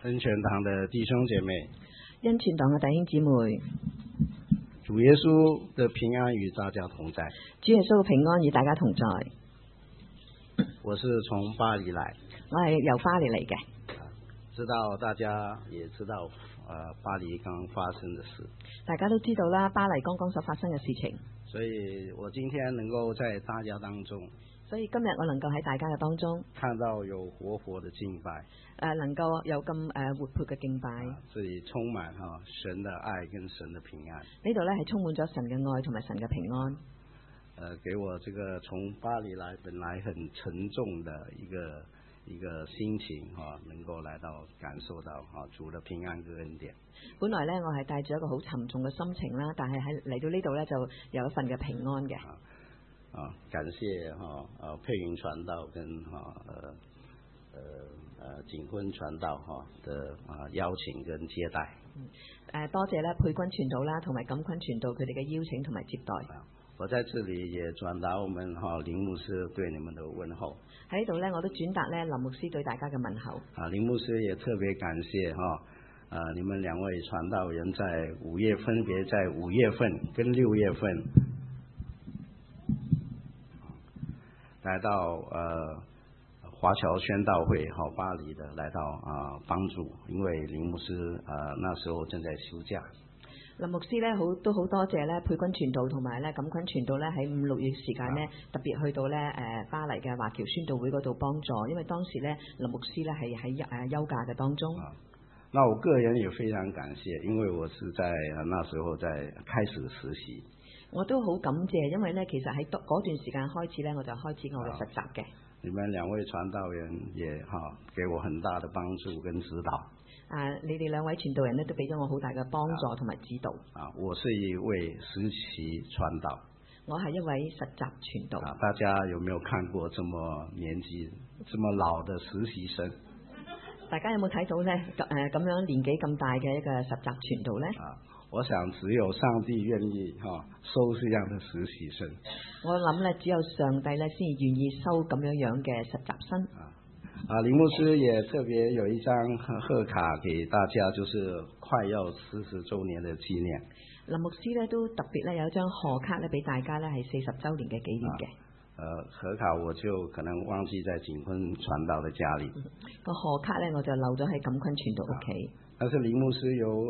恩泉堂的弟兄姐妹， 恩泉堂嘅弟兄姊妹， 主耶穌的平安與大家同在。 主耶穌嘅平安與大家同在。 我是從巴黎來， 我係由巴黎嚟嘅。 知道大家也知道，巴黎剛發生的事， 大家都知道啦，巴黎剛剛所發生嘅事情。 所以我今天能夠在大家當中， 所以今日我能夠喺大家嘅當中看到有活潑的敬拜， 能夠有咁活潑嘅敬拜， 這裡充滿神的愛跟神的平安。 呢度咧係充滿咗神嘅愛同埋神嘅平安。 給我這個從巴黎來本來很沉重的一個心情能夠來到感受到主的平安跟恩典。 本來咧我係帶住一個好沉重嘅心情啦，但係嚟到呢度咧就有一份嘅平安嘅。 感謝佩雲傳道跟景坤傳道的邀請跟接待。 多謝咧佩君傳道啦同埋錦坤傳道佢哋嘅邀請同埋接待。 我在這裡也轉達我們林牧師對你們的問候。 喺呢度咧我都轉達咧林牧師對大家嘅問候。 林牧師也特別感謝你們兩位傳道人在分別在5月份跟6月份來到華僑宣道會巴黎的來到幫助，因為林牧師那時候正在休假。 林牧師咧都好多謝咧佩君傳道同埋咧錦坤傳道咧喺5、6月時間咧特別去到咧巴黎嘅華僑宣道會嗰度幫助，因為當時咧林牧師咧係喺休假嘅當中。 那我個人也非常感謝，因為我是在那時候在開始實習。 我都好感謝，因為咧其實喺嗰段時間開始咧我就開始我嘅實習嘅。 你們兩位傳道人也給我很大的幫助跟指導。 你哋兩位傳道人咧都俾咗我好大嘅幫助同埋指導。 我是一位實習傳道。 我係一位實習傳道。 大家有沒有看過這麼年紀這麼老的實習生？ 大家有冇睇到咧咁樣年紀咁大嘅一個實習傳道咧？ 我想只有上帝願意收這樣的實習生。 我諗咧只有上帝咧先願意收咁樣嘅實習生。 林牧師也特別有一張賀卡給大家，就是快要40周年的紀念。 林牧師咧都特別咧有一張賀卡咧俾大家咧係40周年嘅紀念嘅。 賀卡我就可能忘記在景坤傳道的家裏。 個賀卡咧我就漏咗喺錦坤傳道屋企。 但是林牧師有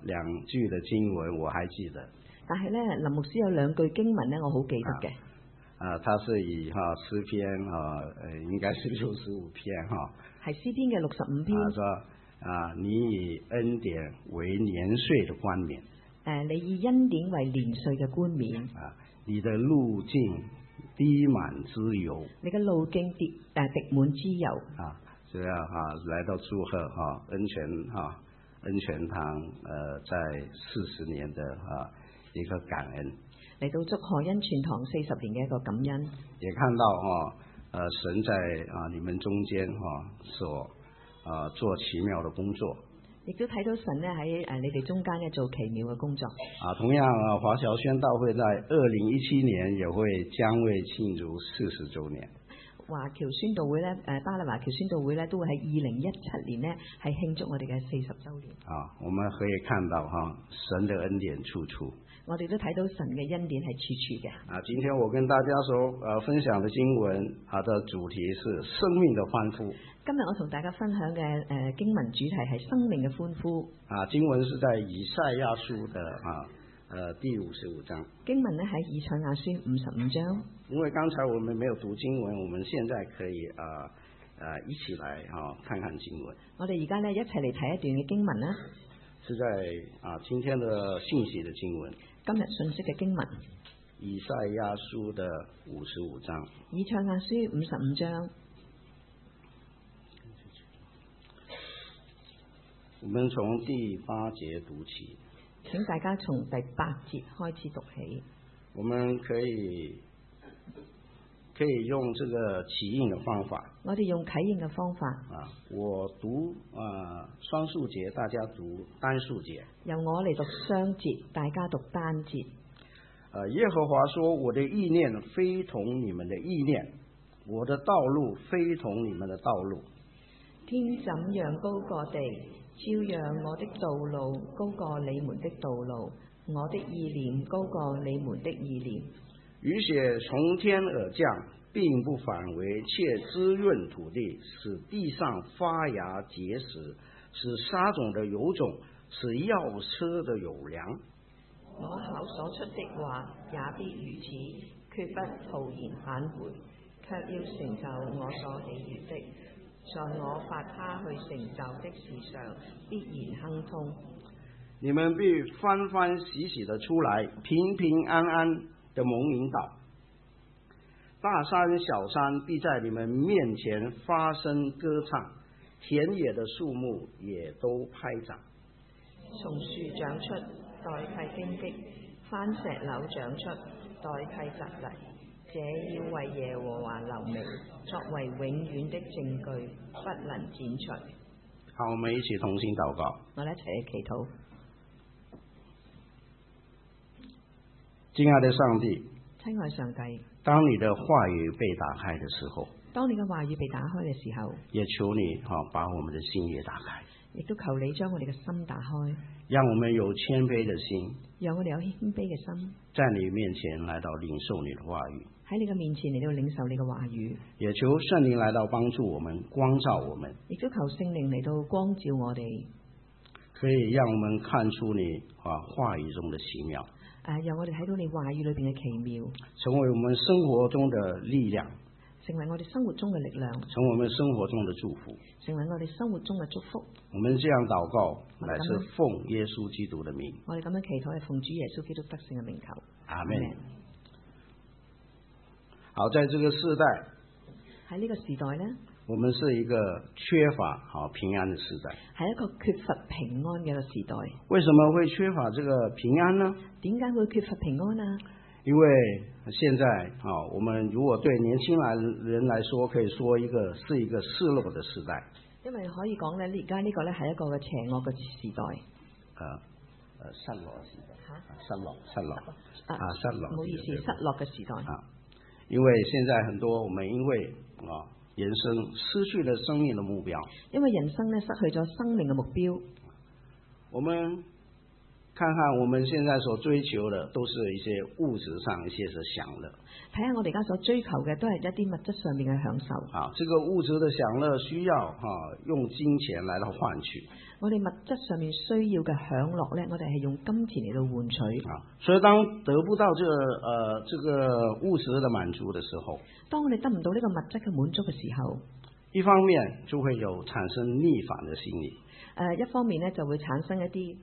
2句的經文我還記得。但係咧林牧師有2句經文咧我好記得嘅。 他是以詩篇應該是65篇係詩篇嘅65篇。 說你以恩典為年歲的冠冕。 你以恩典為年歲嘅冠冕。 你的路徑滴滿脂油。 你嘅路徑滴滿脂油。 所以來到祝賀恩泉堂在40年的一個感恩。 嚟到祝賀恩泉堂40年嘅一個感恩。 也看到神在你們中間所做奇妙的工作。 亦都睇到神咧喺你哋中間咧做奇妙嘅工作。 同樣華僑宣道會在2017年也會將會慶祝40周年。 華僑宣道會咧巴黎華僑宣道會咧都會喺2017年咧係慶祝我哋嘅40周年。 我們可以看到神的恩典處處。 我哋都睇到神嘅恩典係處處嘅。 今天我跟大家所分享的經文，它的主題是生命的歡呼。 今日我同大家分享嘅經文主題係生命嘅歡呼。 經文是在以賽亞書的第55章。 經文呢喺以賽亞書55章。 因為剛才我們沒有讀經文，我們現在可以一起來看看經文。 我哋而家呢一齊嚟睇一段嘅經文啦。 是在今天的信息的經文。 今日信息嘅經文。 以賽亞書的55章。 以賽亞書55章。 我們從第8節讀起。 請大家從第8節開始讀起。 我們可以用這個起印的方法。 我哋用啟應嘅方法。 我讀雙數節，大家讀單數節。 由我嚟讀雙節，大家讀單節。 耶和華說：我的意念非同你們的意念，我的道路非同你們的道路。 天怎樣高過地， 照樣我的道路高過你們的道路，我的意念高過你們的意念。 雨雪從天而降，並不返回，卻滋潤土地，使地上發芽結實，使撒種的有種，使要吃的有糧。 我口所出的話也必如此，決不徒然返回，卻要成就我所喜悅的。在我發他去成就的事上必然亨通。 你們必歡歡喜喜的出來，平平安安的蒙引導。大山小山必在你們面前發聲歌唱，田野的樹木也都拍掌。 松樹長出代替荊棘，番石榴長出代替蒺藜，這要為耶和華留名，作為永遠的證據，不能剪除。 好，我們一起同心禱告。 我哋一齊去祈禱。 親愛的上帝， 親愛上帝， 當你的話語被打開的時候， 當你嘅話語被打開嘅時候， 也求你把我們的心也打開， 亦都求你將我哋嘅心打開， 讓我們有謙卑的心， 讓我哋有謙卑嘅心， 在你面前來到領受你的話語， 喺你嘅面前嚟到領受你嘅話語， 也求聖靈來到幫助我們，光照我們， 亦都求聖靈嚟到光照我哋， 可以讓我們看出你話語中的奇妙， 讓我哋睇到你話語裏邊嘅奇妙， 成為我們生活中的力量， 成為我哋生活中嘅力量， 成為我們生活中的祝福， 成為我哋生活中嘅祝福。 我們這樣禱告，乃是奉耶穌基督的名。 我哋咁樣祈禱係奉主耶穌基督得勝嘅名求。 阿門。好，在這個世代， 喺呢個時代呢， 我們是一個缺乏平安的時代， 係一個缺乏平安嘅一個時代。 為什麼會缺乏這個平安呢？ 點解會缺乏平安啊？ 因為現在我們如果對年輕人來說，可以說是一個失落的時代。因為可以講呢，而家呢個呢係一個嘅邪惡嘅時代。失落時代。失落。失落。唔好意思，失落嘅時代。因為現在很多我們因為人生失去了生命的目標。因為人生呢失去咗生命嘅目標。我們看看我們現在所追求的都是一些物質上一些的享樂。睇下我哋而家所追求嘅都係一啲物質上面嘅享受。這個物質的享樂需要用金錢來到換取。我哋物質上面需要嘅享樂呢，我哋係用金錢嚟到換取。所以當得不到這個物質的滿足的時候，當我哋得唔到呢個物質嘅滿足嘅時候，一方面就會有產生逆反的心理。一方面呢就會產生一啲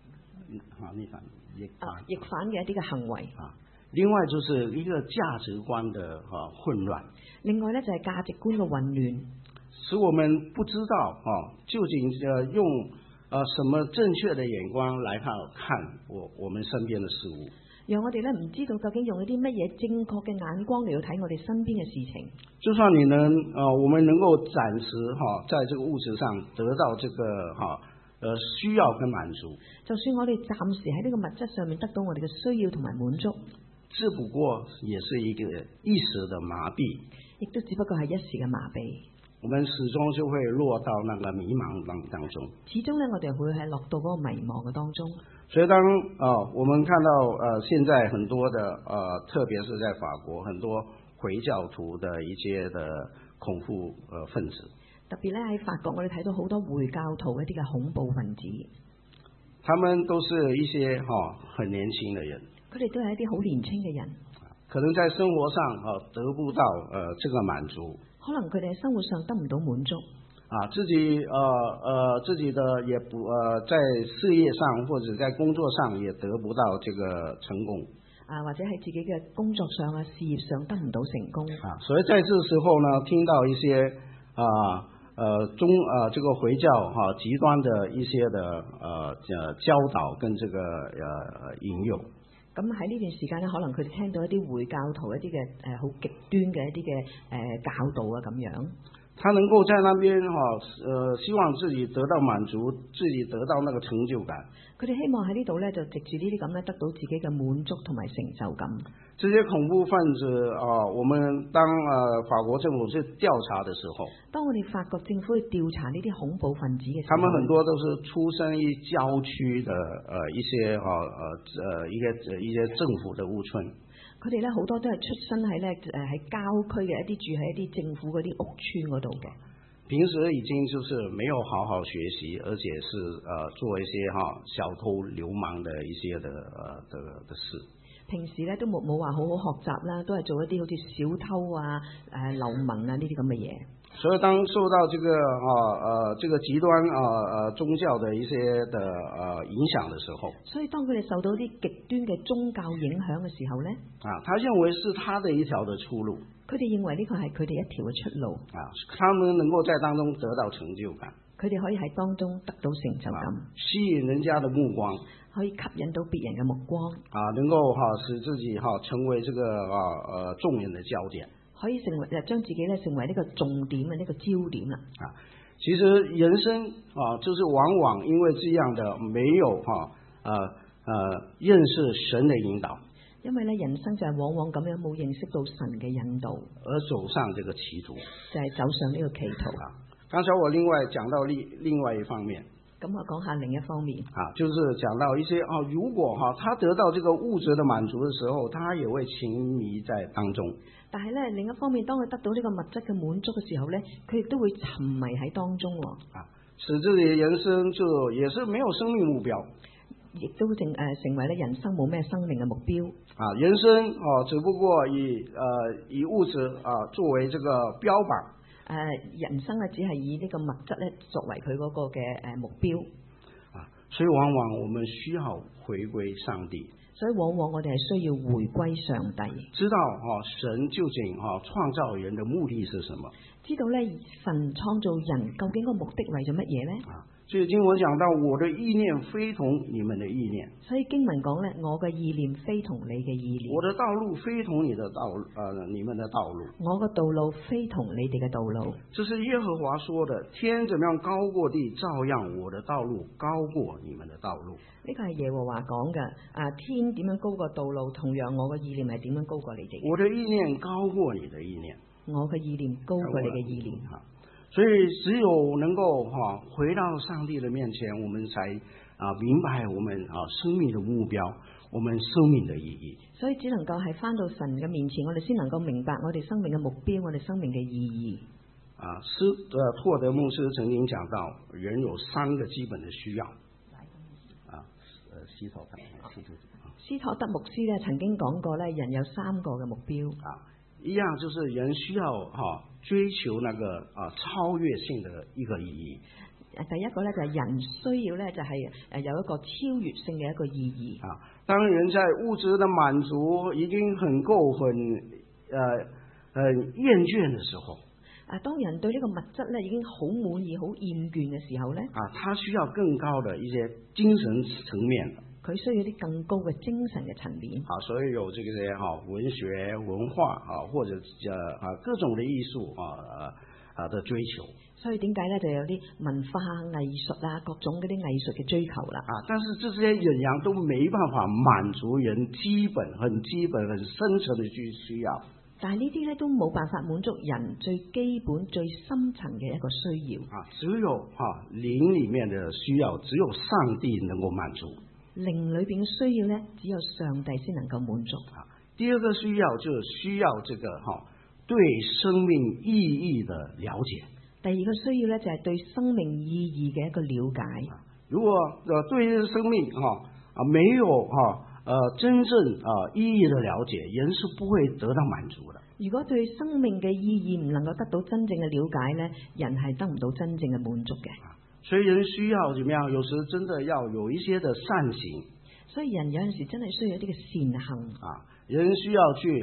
逆反嘅一啲嘅行為。另外就是一個價值觀的混亂。另外呢就係價值觀嘅混亂，使我們不知道究竟用什麼正確的眼光來看我們身邊的事物。讓我哋呢唔知道究竟用一啲乜嘢正確嘅眼光嚟到睇我哋身邊嘅事情。就算我們能夠暫時在這個物質上得到這個需要跟滿足，就算我哋暫時喺呢個物質上面得到我哋嘅需要同埋滿足，只不過也是一個一時的麻痹，亦都只不過係一時嘅麻痹。我們始終就會落到那個迷茫當中。始終呢，我哋會係落到嗰個迷茫嘅當中。所以當我們看到現在很多的特別是在法國，很多回教徒的一些的恐怖分子。特別咧喺法國，我哋睇到好多回教徒一啲嘅恐怖分子。他們都是一些很年輕的人。佢哋都係一啲好年輕嘅人。可能在生活上得不到這個滿足。可能佢哋喺生活上得唔到滿足。自己的也不在事業上或者在工作上也得不到這個成功。或者喺自己嘅工作上事業上得唔到成功。所以在這時候呢，聽到一些這個回教極端的一些的教導跟這個引誘。咁喺呢段時間呢，可能佢哋聽到一啲回教徒一啲嘅好極端嘅一啲嘅教導咁樣。 他能夠在那邊希望自己得到滿足，自己得到那個成就感。 佢哋希望喺呢度咧，就藉住呢啲咁咧，得到自己嘅滿足同埋成就感。 這些恐怖分子我們當法國政府去調查的時候， 當我哋法國政府去調查呢啲恐怖分子嘅時候， 他們很多都是出生於郊區的一些政府的屋村。 佢哋咧好多都係出生喺咧喺郊區嘅一啲住喺一啲政府嗰啲屋村嗰度嘅。 平時已經就是沒有好好學習，而且是做一些小偷流氓的一些的事。 平時咧都冇話好好學習啦，都係做一啲好似小偷啊、流氓啊呢啲咁嘅嘢。 所以當受到這個極端宗教的一些的影響的時候， 所以當佢哋受到啲極端嘅宗教影響嘅時候咧， 他認為是他的一條的出路。 佢哋認為呢個係佢哋一條嘅出路。 他們能夠在當中得到成就感。 佢哋可以喺當中得到成就感， 吸引人家的目光， 可以吸引到別人嘅目光。 能夠使自己成為這個眾人的焦點。 可以將自己咧成為呢個重點嘅呢個焦點啦。 其實人生就是往往因為這樣的沒有認識神的引導， 因為咧人生就係往往咁樣冇認識到神嘅引導， 而走上這個歧途， 就係走上呢個歧途。 剛才我另外講到另外一方面。 咁我講下另一方面就是講到一些如果他得到這個物質的滿足的時候，他也會沉迷在當中。 但係咧另一方面，當佢得到呢個物質嘅滿足嘅時候咧，佢亦都會沉迷喺當中。 使自己人生就也是沒有生命目標， 亦都成為咧人生冇咩生命嘅目標。 人生只不過以物質作為這個標榜。 人生只係以呢個物質咧作為佢嗰個嘅目標。 所以往往我們需要回歸上帝。 所以往往我哋係需要回歸上帝， 知道神究竟創造人的目的是什麼？ 知道咧神創造人究竟個目的為咗乜嘢咧？ 所以經文講到我的意念非同你們的意念。 所以經文講咧，我嘅意念非同你嘅意念。 我的道路非同你的你們的道路。 我嘅道路非同你哋嘅道路。 這是耶和華說的，天怎麼樣高過地，照樣我的道路高過你們的道路。 呢個係耶和華講嘅。天點樣高過道路，同樣我嘅意念係點樣高過你哋。 我的意念高過你的意念。 我嘅意念高過你嘅意念。 所以只有能夠回到上帝的面前，我們才明白我們生命的目標，我們生命的意義。 所以只能夠係返到神嘅面前，我哋先能夠明白我哋生命嘅目標，我哋生命嘅意義。 托德牧師曾經講到，人有3個基本的需要。 斯托德牧師咧曾經講過咧，人有3個嘅目標。 一樣就是人需要追求那個超越性的一個意義。 第一個咧就係人需要咧就係有一個超越性嘅一個意義。 當人在物質的滿足已經很夠很厭倦的時候， 當人對呢個物質咧已經好滿意、好厭倦嘅時候咧， 他需要更高的一些精神層面。 佢需要啲更高嘅精神嘅層面。 所以有這些文學文化或者各種的藝術的追求。所以點解咧就有啲文化藝術各種嗰啲藝術嘅追求啦。但是這些人樣都沒辦法滿足人很基本很深層的需要。 但係呢啲咧都冇辦法滿足人最基本最深層嘅一個需要。 只有靈裏面的需要，只有上帝能夠滿足。 靈裏邊嘅需要咧，只有上帝先能夠滿足。 第二個需要就是需要這個對生命意義的了解。 第二個需要咧就係對生命意義嘅一個了解。 如果對生命沒有真正意義的了解，人是不會得到滿足的。 如果對生命嘅意義唔能夠得到真正嘅了解咧，人係得唔到真正嘅滿足嘅。 所以人需要怎麼樣？有時真的要有一些的善行。 所以人有陣時真係需要一啲嘅善行。 人需要去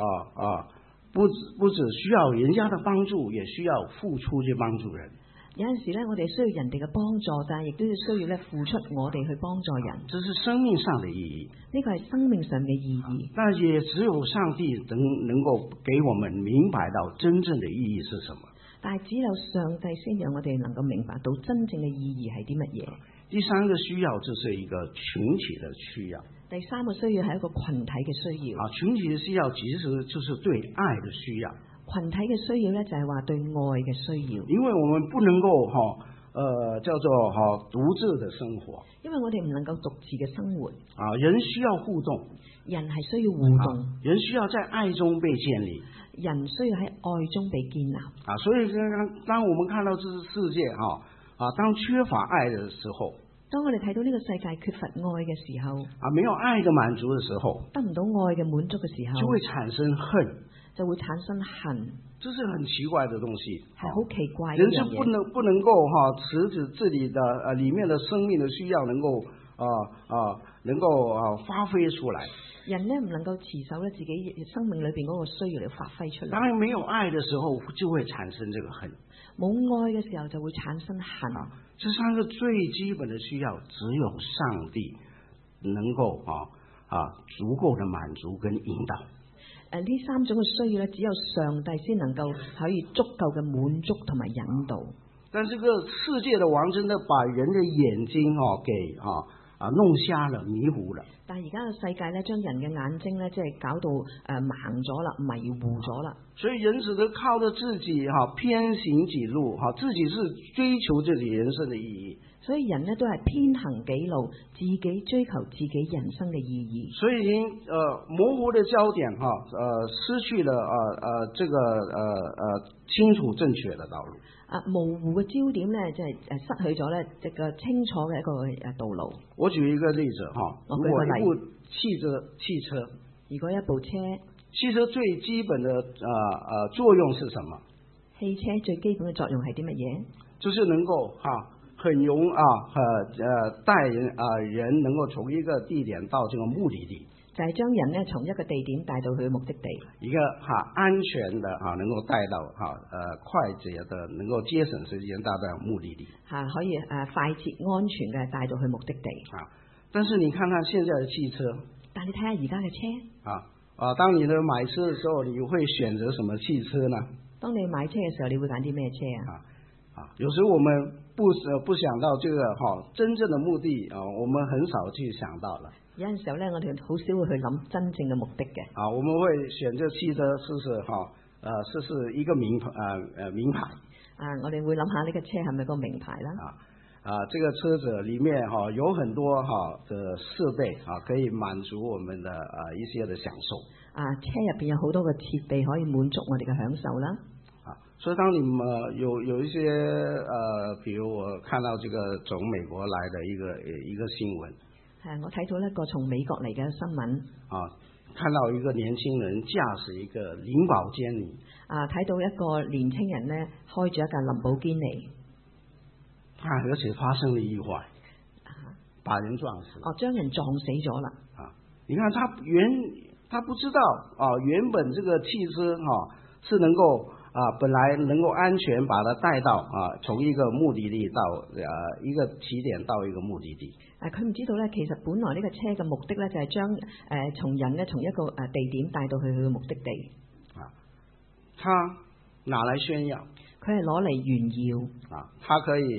不只需要人家的幫助，也需要付出去幫助人。 有陣時咧，我哋需要人哋嘅幫助，但係亦都要需要咧付出我哋去幫助人。 這是生命上的意義。 呢個係生命上嘅意義。 但也只有上帝能夠給我們明白到真正的意義是什麼。 但係只有上帝先讓我哋能夠明白到真正嘅意義係啲乜嘢。 第三個需要就是一個群體的需要。 第三個需要係一個群體嘅需要。 群體的需要其實就是對愛的需要。 群體嘅需要咧就係話對愛嘅需要。 因為我們不能夠叫做獨自的生活。因為我哋唔能夠獨自嘅生活。人需要互動。 人係需要互動。 人需要在愛中被建立。 人需要喺愛中被建立。 所以當我們看到這個世界當缺乏愛的時候， 當我哋睇到呢個世界缺乏愛嘅時候， 沒有愛的滿足嘅時候， 得唔到愛嘅滿足嘅時候， 就會產生恨， 就會產生恨。 這是很奇怪的東西， 係好奇怪嘅人是不能夠持着自己的裏面的生命的需要能夠發揮出來。 人呢唔能夠持守咧自己生命裏邊嗰個需要嚟發揮出嚟。 當然沒有愛的時候，就會產生這個恨。 冇愛嘅時候就會產生恨。 這三個最基本的需要，只有上帝能夠足夠的滿足跟引導。 呢三種嘅需要咧，只有上帝先能夠可以足夠嘅滿足同埋引導。 但這個世界的王真的把人的眼睛給弄瞎了、迷糊了。 但係而家嘅世界咧，將人嘅眼睛咧，即係搞到盲咗啦、迷糊咗啦。 所以人只能靠着自己偏行己路，自己是追求自己人生的意義。 所以人呢都係偏行己路，自己追求自己人生嘅意義。 所以已經模糊的焦點失去了這個清楚正確的道路。 模糊嘅焦點呢，就係失去咗呢一個清楚嘅一個道路。 我舉一個例子如果一部汽車， 如果一部車， 汽車最基本的作用是什麼？ 汽車最基本嘅作用係啲乜嘢？ 就是能夠很容帶人能夠從一個地點到這個目的地， 就係將人呢從一個地點帶到去目的地， 一個安全的能夠帶到快捷的能夠節省時間帶到目的地， 可以快捷安全嘅帶到去目的地。 但是你看看現在的汽車， 但你睇下而家嘅車， 當你買車的時候，你會選擇什麼汽車呢？ 當你買車嘅時候，你會揀啲咩車有時我們不想到這個真正的目的我們很少去想到了。 有陣時候呢，我哋好少會去諗真正嘅目的嘅。 我們會選擇汽車是一個名牌。 我哋會諗下呢個車係咪個名牌啦？ 這個車子裏面有很多的設備可以滿足我們的一些的享受。 車入邊有好多個設備可以滿足我哋嘅享受啦。 所以當你們有一些比如我看到這個從美國來的一個新聞， 我睇到一個從美國嚟嘅新聞， 看到一個年輕人駕駛一個林寶堅尼， 睇到一個年輕人呢開住一架林寶堅尼， 而且發生了意外，把人撞死， 將人撞死咗啦。 你看他不知道原本這個汽車是能夠本來能夠安全把它帶到從一個目的地到一個起點到一個目的地。 佢唔知道呢，其實本來呢個車嘅目的呢，就係將從人呢從一個地點帶到去佢嘅目的地。 他拿來炫耀， 佢係攞嚟炫耀。 他可以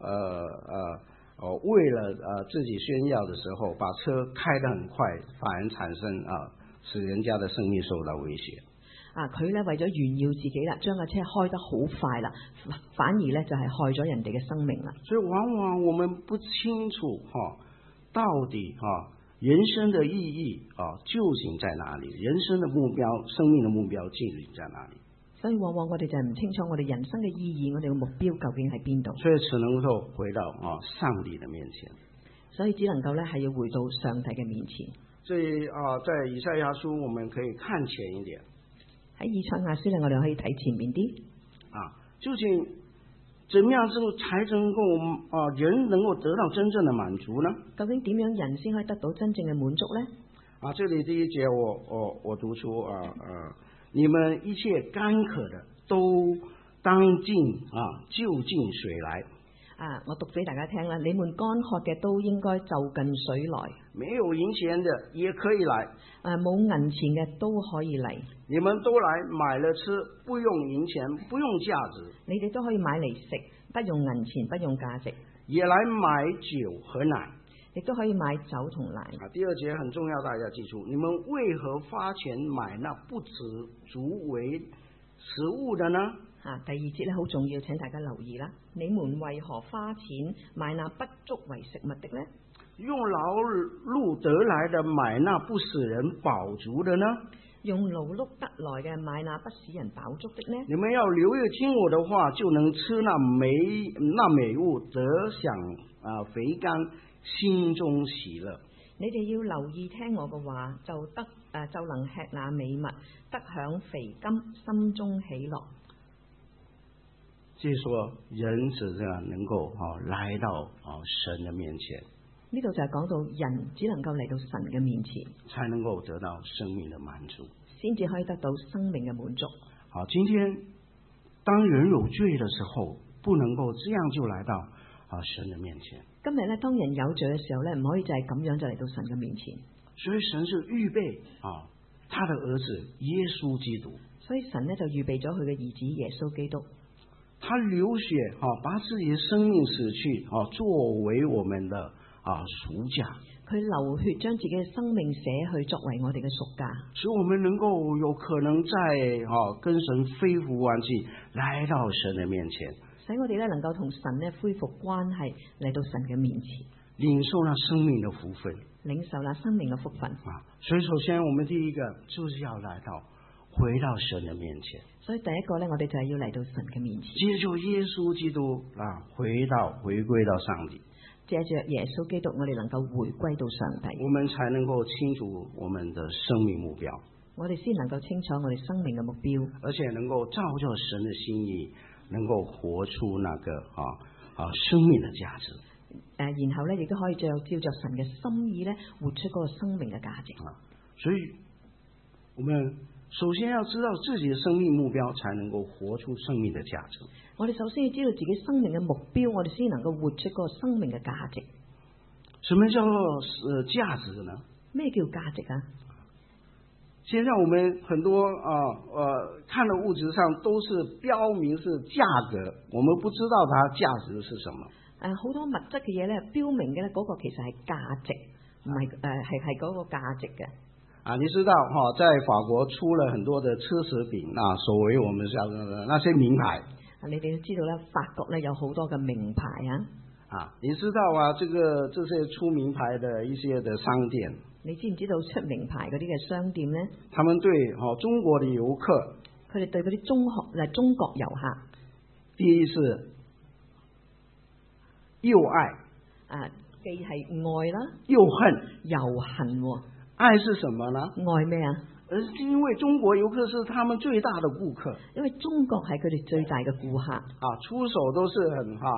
為了自己炫耀的時候，把車開得很快，反而產生使人家的生命受到威脅。 佢呢為咗炫耀自己啦，將個車開得好快啦，反而呢就係害咗人哋嘅生命啦。 所以往往我們不清楚到底人生的意義究竟在哪裡？人生的目標、生命的目標究竟在哪裡？所以往往我哋就係唔清楚我哋人生嘅意義，我哋嘅目標究竟喺邊度？所以只能夠回到上帝嘅面前。所以只能夠呢係要回到上帝嘅面前。所以在以賽亞書，我們可以看前一點。喺以賽亞書呢，我哋可以睇前面啲。究竟怎麼樣之後才能夠人能夠得到真正的滿足呢？究竟點樣人先可以得到真正嘅滿足呢？這裡第一節我讀出你們一切乾渴的都當進就近水來。 我讀俾大家聽啦。你們乾渴嘅都應該就近水來， 沒有銀錢的也可以來， 冇銀錢嘅都可以嚟。 你們都來買了吃，不用銀錢，不用價值。 你哋都可以買嚟食，不用銀錢，不用價值。 也來買酒和奶， 亦都可以買酒同奶。 第二節很重要，大家記住，你們為何花錢買那不足為食物的呢？ 第二節咧好重要，請大家留意啦。你們為何花錢買那不足為食物的呢？ 用勞碌得來的買那不使人飽足的呢？ 用勞碌得來嘅買那不使人飽足的呢？ 你們要留意聽我的話，就能吃那美物，得享肥甘，心中喜樂。 你哋要留意聽我嘅話，就能吃那美物，得享肥甘，心中喜樂。 即係說，人只能夠來到神的面前。 呢度就係講到人只能夠嚟到神嘅面前， 才能夠得到生命的滿足， 先至可以得到生命嘅滿足。 好，今天當人有罪的時候，不能夠這樣就來到神的面前。 今日咧，當人有罪嘅時候咧，唔可以就係咁樣就嚟到神嘅面前。 所以神是預備他的兒子耶穌基督。 所以神咧就預備咗佢嘅兒子耶穌基督。 他流血把自己的生命死去作為我們的贖價。佢流血將自己嘅生命捨去作為我哋嘅贖價， 使我們能夠有可能在跟神恢復關係，來到神的面前， 使我哋咧能夠同神咧恢復關係，嚟到神嘅面前， 領受那生命的福分， 領受那生命嘅福分。 所以首先我們第一個就是要回到神的面前。 所以第一個咧，我哋就係要嚟到神嘅面前， 接住耶穌基督回歸到上帝。 借着耶穌基督，我哋能夠回歸到上帝， 我們才能夠清楚我們的生命目標。 我哋先能夠清楚我哋生命嘅目標， 而且能夠照着神的心意，能夠活出那個生命的價值。 然後咧亦都可以照着神嘅心意咧，活出嗰個生命嘅價值。 所以，我們首先要知道自己的生命目標，才能夠活出生命的價值。 我哋首先要知道自己生命嘅目標，我哋先能夠活出嗰個生命嘅價值。 什麼叫做價值呢？ 咩叫價值啊？ 現在我們很多看的物質上都是標明是價格，我們不知道它價值是什麼。 好多物質嘅嘢咧，標明嘅咧嗰個其實係價值，唔係係嗰個價值嘅。 你知道在法國出了很多的奢侈品，所謂我們叫那些名牌。 你哋都知道咧，法國咧有好多嘅名牌你知道這些出名牌的一些的商店， 你知唔知道出名牌嗰啲嘅商店咧？ 他們對中國的遊客， 佢哋對嗰啲中國遊客， 第一是又愛， 既係愛啦， 又恨， 又恨。 愛是什麼呢？ 愛咩啊？ 而是因為中國遊客是他們最大的顧客， 因為中國係佢哋最大嘅顧客， 出手都是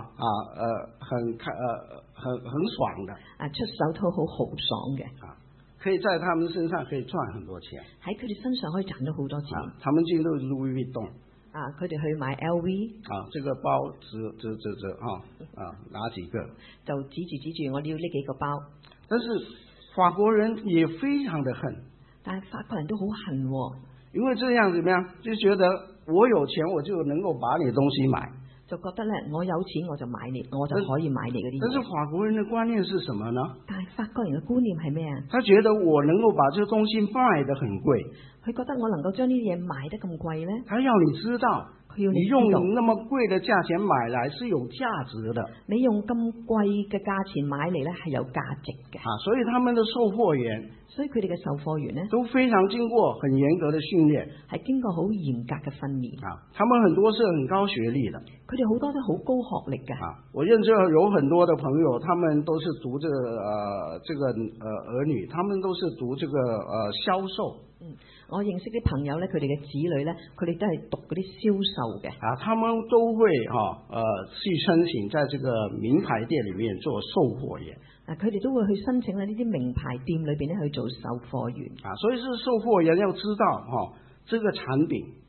很爽的， 出手都好豪爽嘅， 可以在他們身上可以賺很多錢， 喺佢哋身上可以賺到好多錢。 他們進入 Louis Vuitton， 佢哋去買 LV， 這個包指哪幾個？ 就指住我要呢幾個包。 但是法國人也非常的恨。 但係法國人都好恨， 因為這樣怎麼樣，就覺得我有錢我就能夠把你東西買， 就覺得咧我有錢我就買你，我就可以買你嗰啲。 但是法國人的觀念是什麼呢？ 但係法國人嘅觀念係咩啊？ 他覺得我能夠把這個東西賣得很貴， 佢覺得我能夠將呢啲嘢賣得咁貴咧， 他要你知道。你用那麼貴的價錢買來是有價值的， 你用咁貴嘅價錢買嚟咧係有價值嘅。 所以他們的售貨員， 所以佢哋嘅售貨員咧都非常經過很嚴格的訓練， 係經過好嚴格嘅訓練。 他們很多是很高學歷的， 佢哋好多都好高學歷嘅。 我認識有很多的朋友，他們都是讀這個兒女，他們都是讀這個銷售。 我認識啲朋友咧，佢哋嘅子女咧，佢哋都係讀嗰啲銷售嘅。 他們都會去申請，在這個名牌店裏面做售貨員。 佢哋都會去申請喺呢啲名牌店裏邊咧去做售貨員。 所以是售貨員要知道這個產品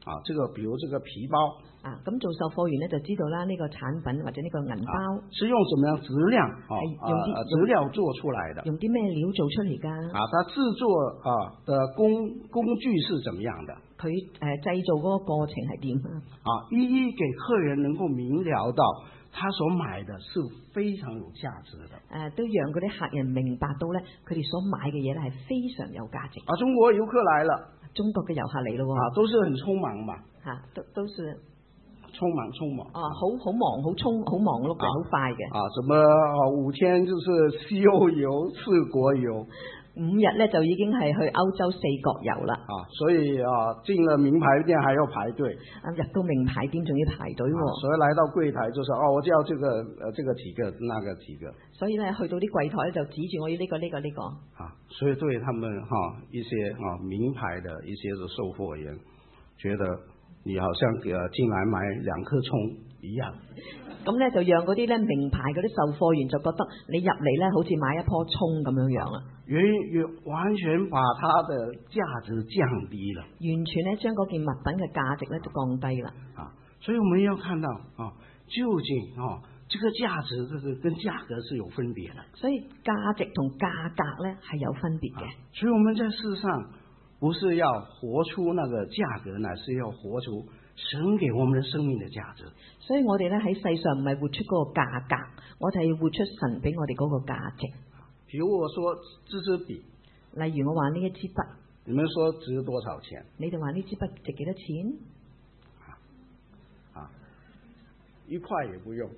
啊，这个比如这个皮包啊，咁做售貨員咧就知道啦，呢個產品或者呢個銀包是用什麼樣質量質料做出來的， 用啲咩料做出嚟㗎？ 啊，它製作的工具是怎麼樣的？ 佢製造嗰個過程係點啊？ 一一給客人能夠明了到他所買的是非常有價值的。 都讓嗰啲客人明白到咧，佢哋所買嘅嘢咧係非常有價值。 中國遊客來了， 中國嘅遊客嚟咯喎， 都是很匆忙嘛。 都是匆忙。 好忙，好忙碌嘅，好快嘅。 什麼5天就是西歐遊、4國遊。 5日咧就已經係去歐洲4國遊啦。 所以進了名牌店還要排隊。 入到名牌店仲要排隊喎。 所以來到櫃台就是我就要這個幾個，那個幾個。所以咧去到啲櫃台就指住我要呢個。 所以對他們一些名牌的一些的售貨員，覺得你好像進來買2顆蔥一樣。 咁咧就讓嗰啲咧名牌嗰啲售貨員就覺得你入嚟咧好似買一棵蔥咁樣啦。 完全把它的價值降低了。 完全咧將嗰件物品嘅價值咧就降低啦。 所以我們要看到究竟這個價值跟價格是有分別的。 所以價值同價格咧係有分別嘅。 所以我們在世上不是要活出那個價格，乃是要活出神給我們的生命的價值。 所以我哋咧喺世上唔係活出嗰個價格，我哋係活出神俾我哋嗰個價值。 比如我說這支筆， 例如我話呢一支筆， 你們說值多少錢？ 你哋話呢支筆值幾多錢 ？1塊也不用。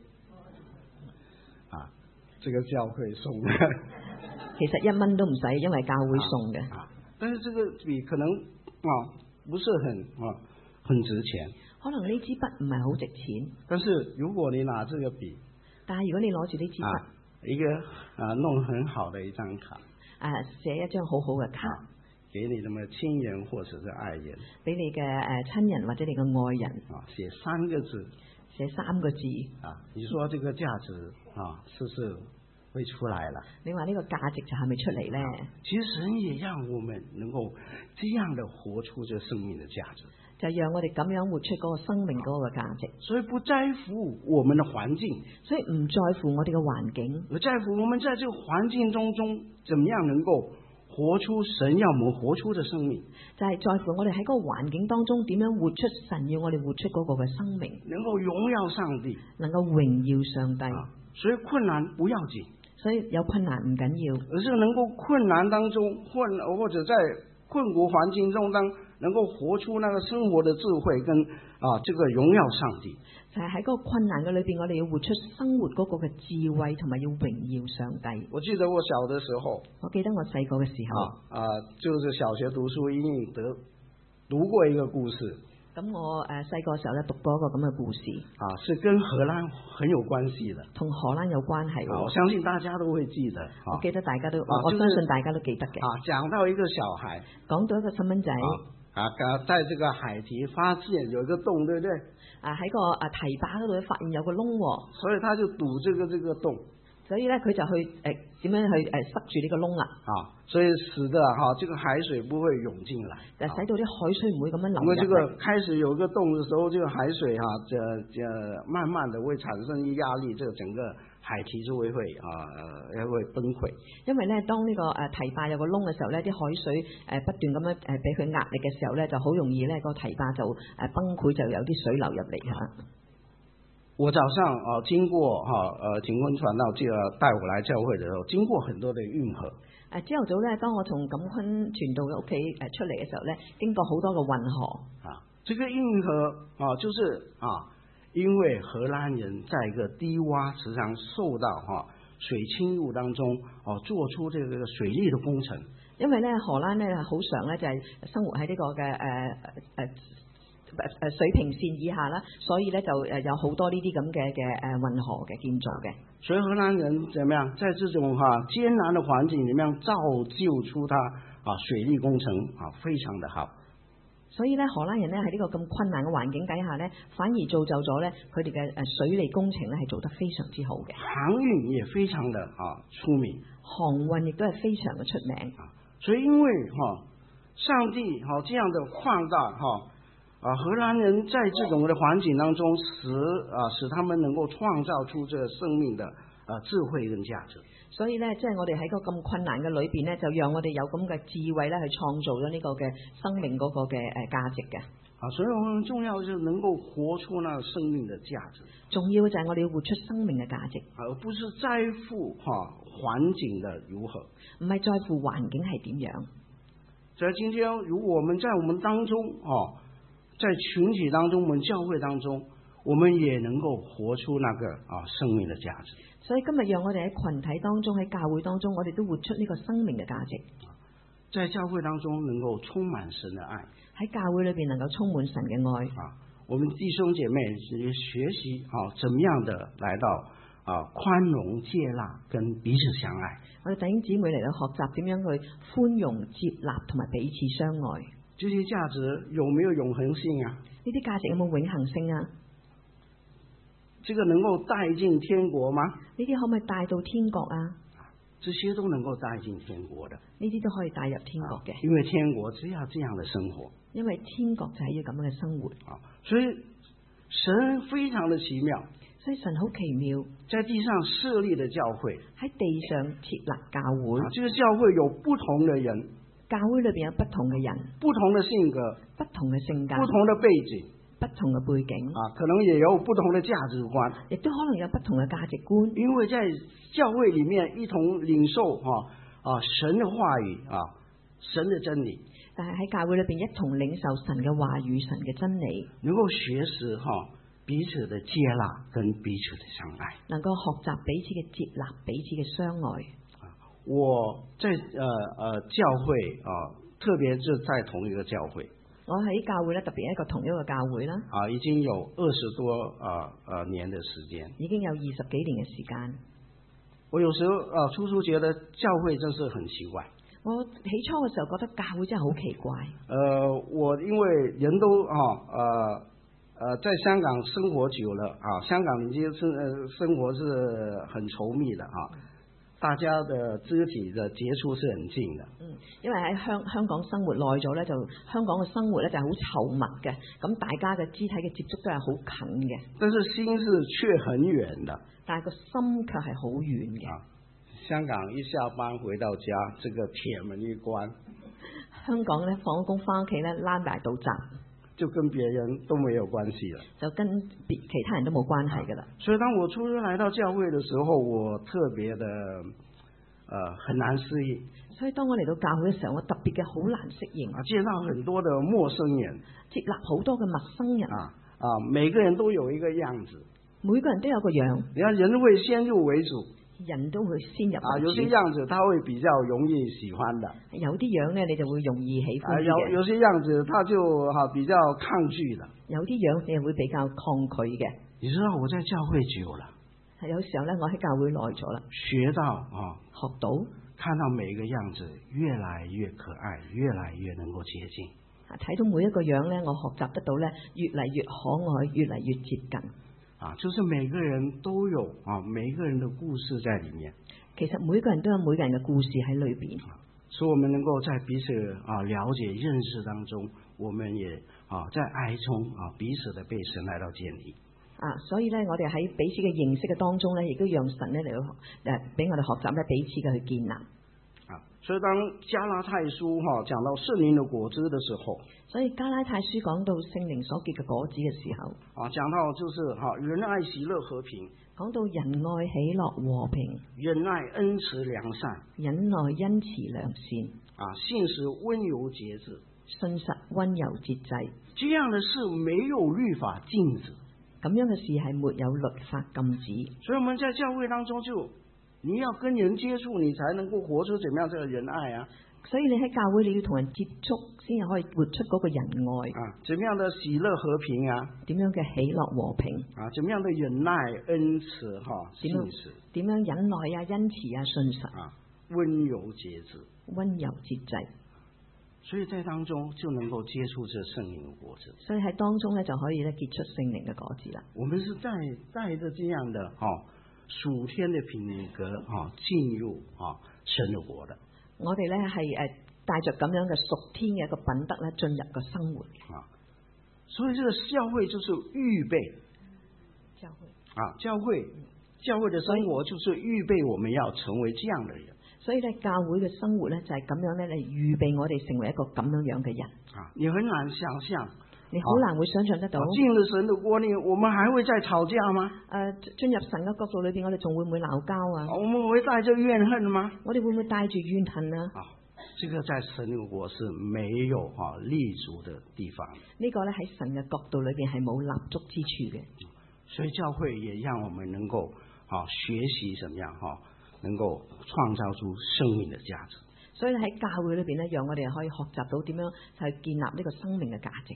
這個教會送的。 其實1蚊都唔使，因為教會送嘅。 但是這個筆可能不是很值錢。 可能呢支筆唔係好值錢。 但是如果你拿這個筆， 但係如果你攞住呢支筆， 一個弄很好的一張卡， 寫一張好好嘅卡， 給你的親人或者是愛人， 俾你嘅親人或者你嘅愛人， 寫3個字， 寫3個字， 你說這個價值是不是會出來了？ 你話呢個價值就係咪出嚟呢？ 其實神也讓我們能夠這樣的活出這生命的價值， 就讓我哋咁樣活出嗰個生命嗰個價值。 所以不在乎我們的環境， 所以唔在乎我哋嘅環境， 而在乎我們在這個環境中怎麼樣能夠活出神要我們活出的生命， 就係在乎我哋喺嗰個環境當中點樣活出神要我哋活出嗰個嘅生命， 能夠榮耀上帝， 能夠榮耀上帝。 所以困難不要緊， 所以有困難唔緊要， 而是能夠困難當中或者在困苦環境中能夠活出那個生活的智慧跟這個榮耀上帝。 就係喺嗰個困難嘅裏邊，我哋要活出生活嗰個嘅智慧，同埋要榮耀上帝。 我記得我小的時候， 我記得我細個嘅時候， 就是小學讀書一定讀過一個故事。 咁我細個時候咧讀過一個咁嘅故事， 是跟荷蘭很有關係的，同荷蘭有關係。 我相信大家都會記得。 我記得大家都，我相信大家都記得嘅。 講到一個小孩， 講到一個細蚊仔， 在這個海堤發現有一個洞，對不對？ 喺個堤壩嗰度發現有個窿， 所以他就堵這個洞。 所以咧，佢就去點樣去塞住呢個窿啦。 所以使得這個海水不會湧進來， 就使到啲海水唔會咁樣流入嚟。 因為這個開始有一個洞嘅時候，這個海水慢慢的會產生一壓力，這個整個海堤就會崩潰。因為咧，當呢個堤壩有個窿嘅時候咧，啲海水不斷咁樣俾佢壓力嘅時候咧，就好容易咧個堤壩就崩潰，就有啲水流入嚟嚇。我早上經過景坤傳道帶我來教會的時候，經過很多的運河。朝頭早咧，當我從錦坤傳道嘅屋企出嚟嘅時候咧，經過好多個運河。這個運河就是因為荷蘭人在一個低洼時常受到水侵入當中做出這個水利的工程。因為咧荷蘭咧好常咧就係生活喺呢個嘅水平線以下啦，所以咧就有好多呢啲咁嘅運河嘅建造嘅。所以荷蘭人怎麼樣，在這種艱難的環境裡面造就出他水利工程非常的好。所以咧荷蘭人咧喺呢個咁困難嘅環境底下咧，反而造就咗咧佢哋嘅水利工程咧係做得非常之好嘅。航運也非常的出名，航運亦都係非常嘅出名。所以因為上帝這樣的放大荷兰人在这种的环境当中使他们能夠創造出這個生命的智慧跟價值。 所以咧，即係我哋喺個咁困難嘅裏邊咧，就讓我哋有咁嘅智慧咧，去創造咗呢個嘅生命嗰個嘅價值嘅。 所以我們重要就是能夠活出那個生命的價值。 重要嘅就係我哋要活出生命嘅價值， 而不是在乎環境的如何， 唔係在乎環境係點樣。 在今天，如果我們在我們當中在群體當中，我們教會當中，我們也能夠活出那個生命的價值。 所以今日讓我哋喺群體當中，喺教會當中，我哋都活出呢個生命嘅價值。 在教會當中能夠充滿神的愛， 喺教會裏邊能夠充滿神嘅愛。 我們弟兄姐妹也學習怎麼樣的來到寬容接納跟彼此相愛。 我哋弟兄姊妹嚟到學習點樣去寬容接納同埋彼此相愛。 這些價值有沒有永恆性啊？ 呢啲價值有冇永恆性啊？ 這個能夠帶進天國嗎？ 呢啲可唔可以帶到天國啊？ 這些都能夠帶進天國的。 呢啲都可以帶入天國嘅。 因為天國只要這樣的生活。 因為天國就係要咁樣嘅生活。 所以神非常的奇妙。 所以神好奇妙， 在地上設立的教會， 喺地上設立教會。 這個教會有不同的人， 教會裏邊有不同嘅人， 不同的性格， 不同嘅性格， 不同的背景， 不同嘅背景， 可能也有不同的價值觀， 亦都可能有不同嘅價值觀。 因為在教會裏面一同領受神的話語神的真理。 但係喺教會裏邊一同領受神嘅話語、神嘅真理， 能夠學習彼此的接納跟彼此的相愛， 能夠學習彼此嘅接納、彼此嘅相愛。 我在教會特別是在同一個教會， 我喺教會咧，特別一個同一個教會啦， 已經有20多年的時間， 已經有20幾年嘅時間。 我有時候初覺得教會真是很奇怪。 我起初嘅時候覺得教會真係好奇怪。 我因為人都在香港生活久了香港已經生活是很稠密的大家的肢體的接觸是很近的。 因為喺香港生活耐咗咧，就香港嘅生活咧就係好稠密嘅，咁大家嘅肢體嘅接觸都係好近嘅。但是心是卻很遠的。 但係個心卻係好遠嘅。 香港一下班回到家，這個鐵門一關， 香港咧放工翻屋企咧拉埋道閘， 就跟別人都沒有關係了， 就跟其他人都冇關係噶啦。 所以當我初初來到教會的時候，我特別的很難適應。 所以當我嚟到教會嘅時候，我特別嘅好難適應。 見到很多的陌生人， 接納好多嘅陌生人。 每個人都有一個樣子， 每個人都有個樣。 你看人會先入為主。 人都會先入為主。 有些樣子他會比較容易喜歡的， 有啲樣咧你就會容易喜歡嘅。 有些樣子他就比較抗拒的， 有啲樣你會比較抗拒嘅。 你知道我在教會久了， 有時候咧我喺教會耐咗啦， 學到學到看到每一個樣子越來越可愛，越來越能夠接近。 睇到每一個樣咧，我學習得到咧越嚟越可愛，越嚟越接近。 就是每個人都有每個人的故事在裏面。 其實每個人都有每個人嘅故事喺裏邊， 所以我們能夠在彼此了解認識當中，我們也在愛中彼此的被神來到建立。 所以咧，我哋喺彼此嘅認識嘅當中咧，亦都讓神咧嚟到俾我哋學習咧彼此嘅去建立。 所以當加拉太書講到聖靈的果子的時候， 所以加拉太書講到聖靈所結嘅果子嘅時候， 講到就是仁愛喜樂和平， 講到仁愛喜樂和平， 忍耐恩慈良善， 忍耐恩慈良善， 信實溫柔節制， 信實溫柔節制， 這樣的事沒有律法禁止， 咁樣嘅事係沒有律法禁止。 所以我們在教會當中就你要跟人接觸，你才能夠活出怎麼樣這個仁愛啊！ 所以你喺教會你要同人接觸，先至可以活出嗰個仁愛。 怎麼樣的喜樂和平啊？ 點樣嘅喜樂和平？ 怎麼樣的忍耐恩慈信實？ 點樣忍耐啊？恩慈啊？信實？ 溫柔節制。 溫柔節制。 所以在當中就能夠接觸這聖靈的果子。 所以喺當中咧就可以咧結出聖靈嘅果子啦。 我們是帶着這樣的屬天的品格進入神的國的。 我哋咧係帶着咁樣嘅屬天嘅一個品德咧進入個生活。 所以這個教會就是預備。教會的生活就是預備我們要成為這樣的人。 所以咧，教會嘅生活咧就係咁樣咧嚟預備我哋成為一個咁樣嘅人。 你很難想象。 你好難會想象得到。 進了神的國裏，我們還會再吵架嗎？ 進入神嘅國度裏邊，我哋仲會唔會鬧交啊？ 我們會帶着怨恨嗎？ 我哋會唔會帶住怨恨啊？ 這個在神的國是沒有立足的地方。 呢個咧喺神嘅國度裏邊係冇立足之處嘅。 所以教會也讓我們能夠學習怎麼樣能夠創造出生命的價值。 所以喺教會裏邊咧，讓我哋可以學習到點樣去建立呢個生命嘅價值。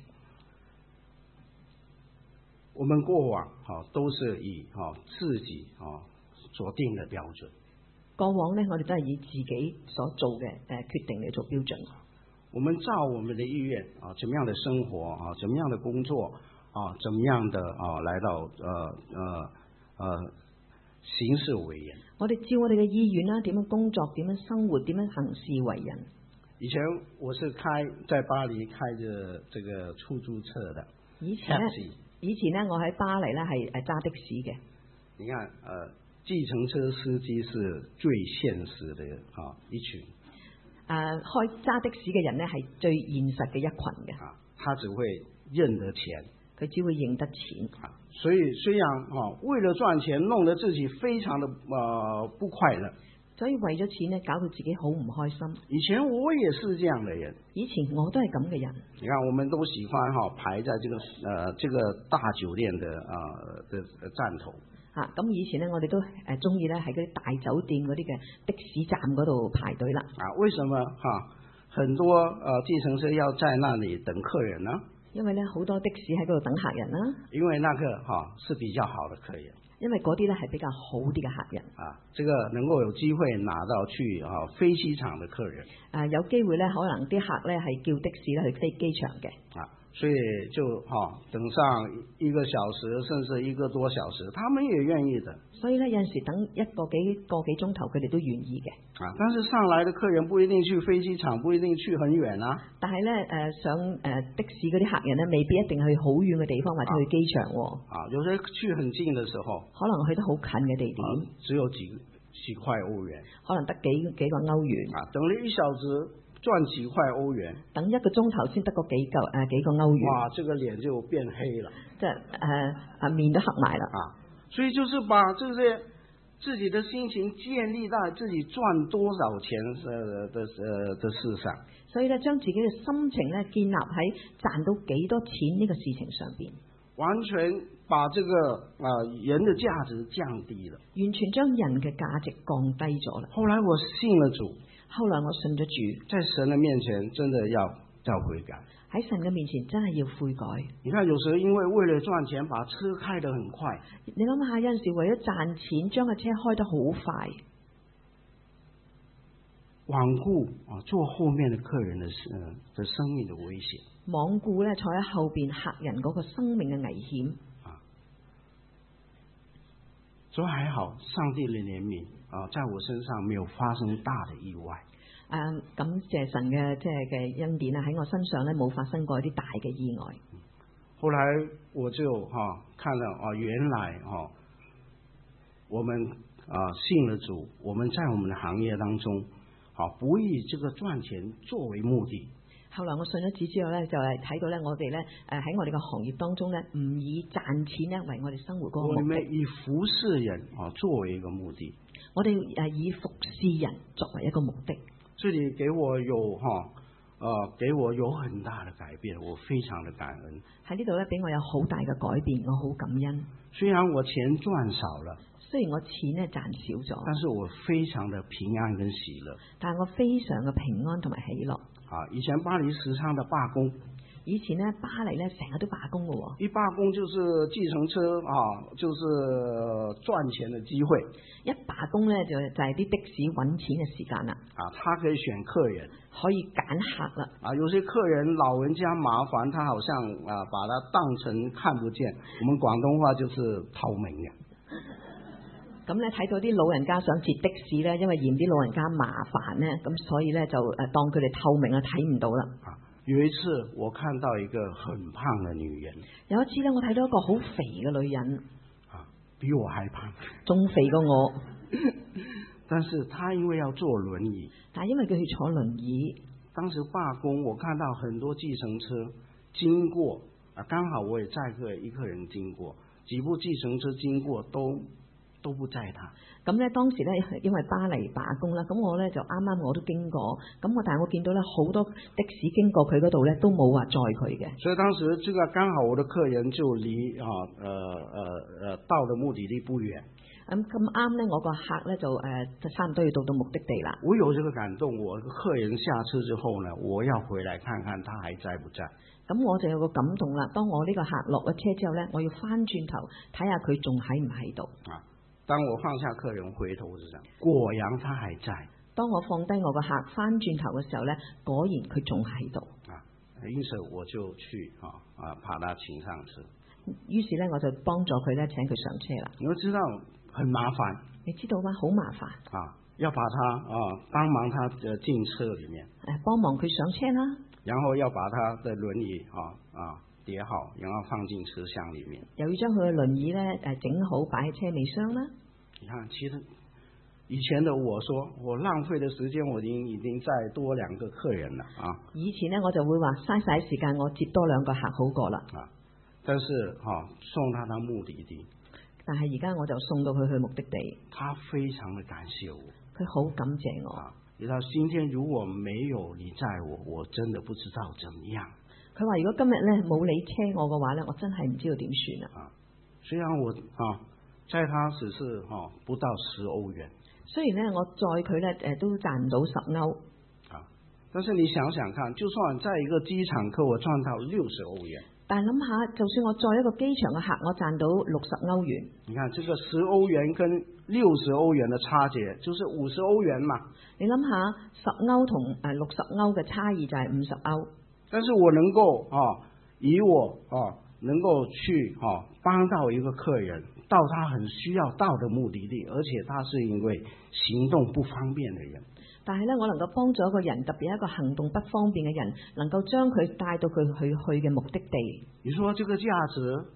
我們過往都是以自己所定的標準。 過往呢，我哋都係以自己所做嘅決定嚟做標準。 我們照我們的意願怎麼樣的生活怎麼樣的工作怎麼樣的來到行事為人。我哋照我哋嘅意願啦，點樣工作，點樣生活，點樣行事為人。以前我是在巴黎開着這個出租車的。 以前呢，我喺巴黎呢係揸的士嘅。 你看，計程車司機是最現實的一群。 揸的士嘅人呢係最現實嘅一群嘅。 他只會認得錢， 佢只會認得錢。 所以雖然為了賺錢，弄得自己非常的不快樂。 所以為咗錢呢，搞到自己好唔開心。 以前我也是這樣的人。 以前我都係咁嘅人。 你看，我們都喜歡排在這個大酒店的站頭。 咁以前呢，我哋都中意咧喺嗰啲大酒店嗰啲嘅的士站嗰度排隊啦。 為什麼很多計程車要在那裡等客人呢？ 因為咧好多的士喺嗰度等客人啦。 因為那個是比較好的客人。 因為嗰啲咧係比較好啲嘅客人。 這個能夠有機會拿到去飛機場的客人。 有機會咧，可能啲客咧係叫的士咧去飛機場嘅。 所以就等上1個小時，甚至1個多小時，他們也願意的。所以咧有陣時等一個幾鐘頭，佢哋都願意嘅。但是上來的客人不一定去飛機場，不一定去很遠啊。但係咧上的士嗰啲客人咧，未必一定去好遠嘅地方或者去機場。有些去很近的時候，可能去得好近嘅地點，只有幾塊歐元，可能得幾個歐元。等了1小時，賺幾塊歐元，等1個鐘頭先得個幾個歐元。哇，這個臉就變黑了，即係面都黑埋啦。所以就是把這些自己的心情建立在自己賺多少錢的事上。所以咧，將自己嘅心情咧建立喺賺到幾多錢呢個事情上邊，完全把這個人的價值降低了，完全將人嘅價值降低咗啦。後來我信了主。後來我信咗主，在神的面前真的要悔改。喺神嘅面前真係要悔改。你看，有時候因為了賺錢，把車開得很快。你諗下，有陣時為咗賺錢，將個車開得好快，罔顧坐後面的客人的生命的危險，罔顧咧坐喺後邊客人嗰個生命嘅危險。所以還好，上帝的憐憫在我身上沒有發生大的意外。感謝神嘅恩典喺我身上咧冇發生過一啲大嘅意外。後來我就看了原來我們信了主，我們在我們的行業當中不以這個賺錢作為目的。後來我信咗主之後咧，就係睇到咧，我哋咧喺我哋嘅行業當中咧，唔以賺錢咧為我哋生活嗰個目的。我們以服侍人作為一個目的。我哋以服侍人作為一個目的。這裏給我有很大的改變，我非常的感恩。喺呢度咧，俾我有好大嘅改變，我好感恩。雖然我錢賺少了，雖然我錢咧賺少咗，但是我非常的平安跟喜樂。但係我非常嘅平安同埋喜樂。以前巴黎時常的罷工，以前呢巴黎呢成日都罷工嘅。一罷工就是計程車就是賺錢的機會。一罷工呢就係啲的士揾錢嘅時間啦。他可以選客人，可以揀客啦。有些客人老人家麻煩，他好像把他當成看不見。我們廣東話就是透明嘅。咁咧睇到啲老人家想截的士咧，因為嫌啲老人家麻煩咧，咁所以咧就當佢哋透明啊，睇唔到啦。 有一次我看到一个很胖的女人， 有一次咧，我睇到一個好肥嘅女人， 比我還胖， 仲肥過我。 但是她因為要坐輪椅， 但係因為佢去坐輪椅， 當時罷工，我看到很多計程車經過，剛好我也載一個人經過，幾部計程車經過都不載他。 咁咧當時咧因為巴黎罷工啦，咁我咧就啱啱我都經過，咁但係我見到咧好多的士經過佢嗰度咧都冇話載佢嘅。所以當時這個剛好我的客人就離到的目的地不遠。 咁啱咧，我個客咧就差唔多要到目的地啦。 我有這個感動，我客人下車之後呢，我要回來看看他還在不在。 咁我就有個感動啦。當我呢個客落咗車之後咧，我要翻轉頭睇下佢仲喺唔喺度。 當我放下客人回頭之後，果然他還在。 當我放低我個客翻轉頭嘅時候咧，果然佢仲喺度。 因此我就去把他請上車。 於是咧我就幫助佢咧請佢上車啦。 你都知道很麻煩， 你知道嗎？好麻煩要把他幫忙他進車裏面， 幫忙佢上車啦， 然後要把他的輪椅疊好，然後放進車廂裏面， 又要將佢嘅輪椅咧整好擺喺車尾箱啦。 你看，其實以前的我說我浪費的時間，我已經再多2個客人了以前呢我就會話嘥晒時間，我接多2個客好過啦但是送他到目的地。 但係而家我就送到佢去目的地， 他非常的感謝我， 佢好感謝我。 你知道今天如果沒有你載我真的不知道怎麼樣。 佢話如果今日咧冇你車我嘅話咧，我真係唔知道點算啊。 雖然我載他只是不到10歐元， 雖然咧我載佢咧都賺唔到10歐， 但是你想想看，就算在一個機場客我賺到60歐元。 但係諗下，就算我載一個機場嘅客，我賺到60歐元。 你看，這個10歐元跟60歐元的差別，就是50歐元嘛。 你諗下，10歐同60歐嘅差異就係50歐。 但是我能夠以我能夠去幫到一個客人到他很需要到的目的地，而且他是因為行動不方便的人。 但係咧，我能夠幫助一個人，特別一個行動不方便嘅人，能夠將佢帶到佢去嘅目的地。 你說這個價值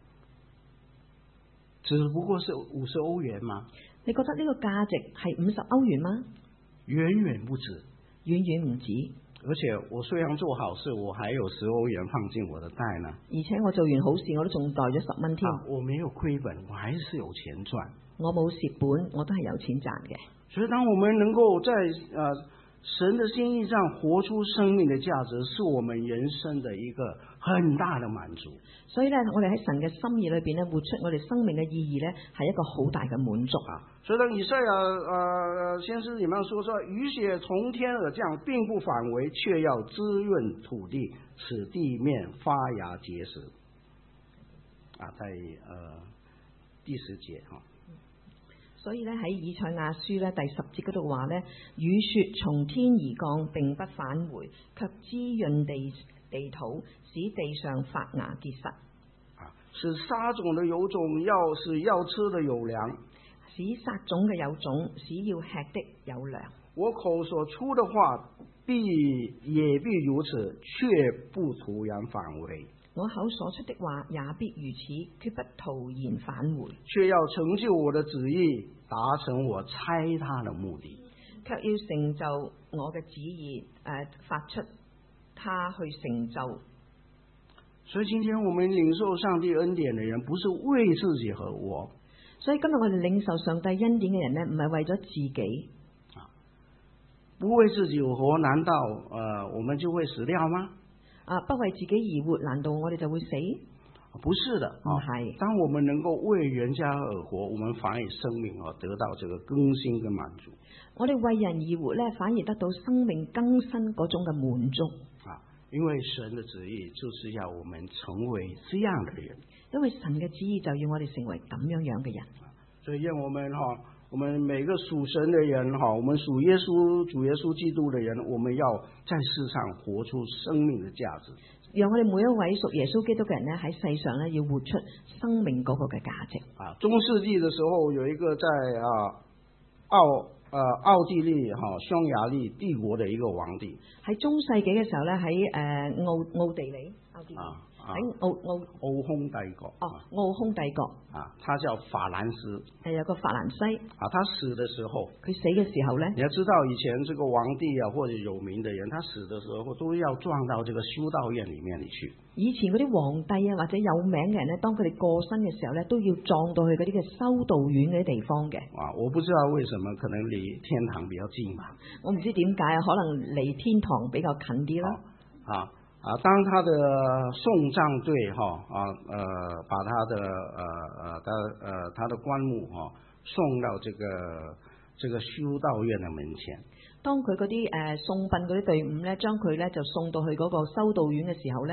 只不過是50歐元嗎？ 你覺得呢個價值係50歐元嗎？ 遠遠不止， 遠遠唔止。 而且我雖然做好事，我還有10歐元放進我的袋呢。 而且我做完好事，我都仲袋咗10蚊添。 我沒有虧本，我還是有錢賺。 我冇蝕本，我都係有錢賺嘅。 所以當我們能夠在神的心意上活出生命的價值，是我們人生的一個很大的滿足。所以呢，我哋喺神嘅心意裏邊呢，活出我哋生命嘅意義呢，係一個好大嘅滿足。所以當以賽亞先知裡面說雨雪從天而降，並不返回，卻要滋潤土地，使地面發芽結實。在第10節所以咧喺以賽亞書咧第10節嗰度話咧，雨雪從天而降，並不返回，卻滋潤地土，使地上發芽結實。使撒種的有種，使要吃的有糧；使撒種嘅有種，使要吃的有糧。我口所出的話也必如此，卻不突然返回。我口所出的話也必如此，決不突然返回，卻要成就我的旨意，達成我差他的目的。卻要成就我嘅旨意，發出他去成就。所以今天我們領受上帝恩典的人，不是為自己而活。所以今日我哋領受上帝恩典嘅人呢，唔係為咗自己。不為自己而活，難道我們就會死掉嗎？不為自己而活，難道我哋就會死？不是的，唔係。當我們能夠為人家而活，我們反而生命得到這個更新跟滿足。我哋為人而活呢，反而得到生命更新嗰種嘅滿足。因為神的旨意就是要我們成為這樣的人。因為神嘅旨意就要我哋成為咁樣樣嘅人。所以讓我們每個屬神的人，我們屬耶穌主耶穌基督的人，我們要在世上活出生命的價值。讓我哋每一位屬耶穌基督嘅人呢，喺世上呢，要活出生命嗰個嘅價值。中世紀的時候，有一個在奧地利匈牙利帝國的一個皇帝。 喺中世紀嘅時候咧，喺奧地利喺奧匈帝國。 奧匈帝國。 他叫法蘭斯。 有個法蘭西。 他死的時候。 佢死嘅時候咧。 你要知道以前這個皇帝或者有名的人，他死的時候都要撞到這個修道院裏面裏去。以前嗰啲皇帝或者有名嘅人咧，當佢哋過身嘅時候咧，都要撞到去嗰啲嘅修道院嗰啲地方嘅。我不知道為什麼，可能離天堂比較近吧。我唔知點解可能離天堂比較近啲啦。當他的送葬隊把他的棺木送到這個修道院的門前。當佢嗰啲送殯嗰啲隊伍咧，將佢咧就送到去嗰個修道院嘅時候咧，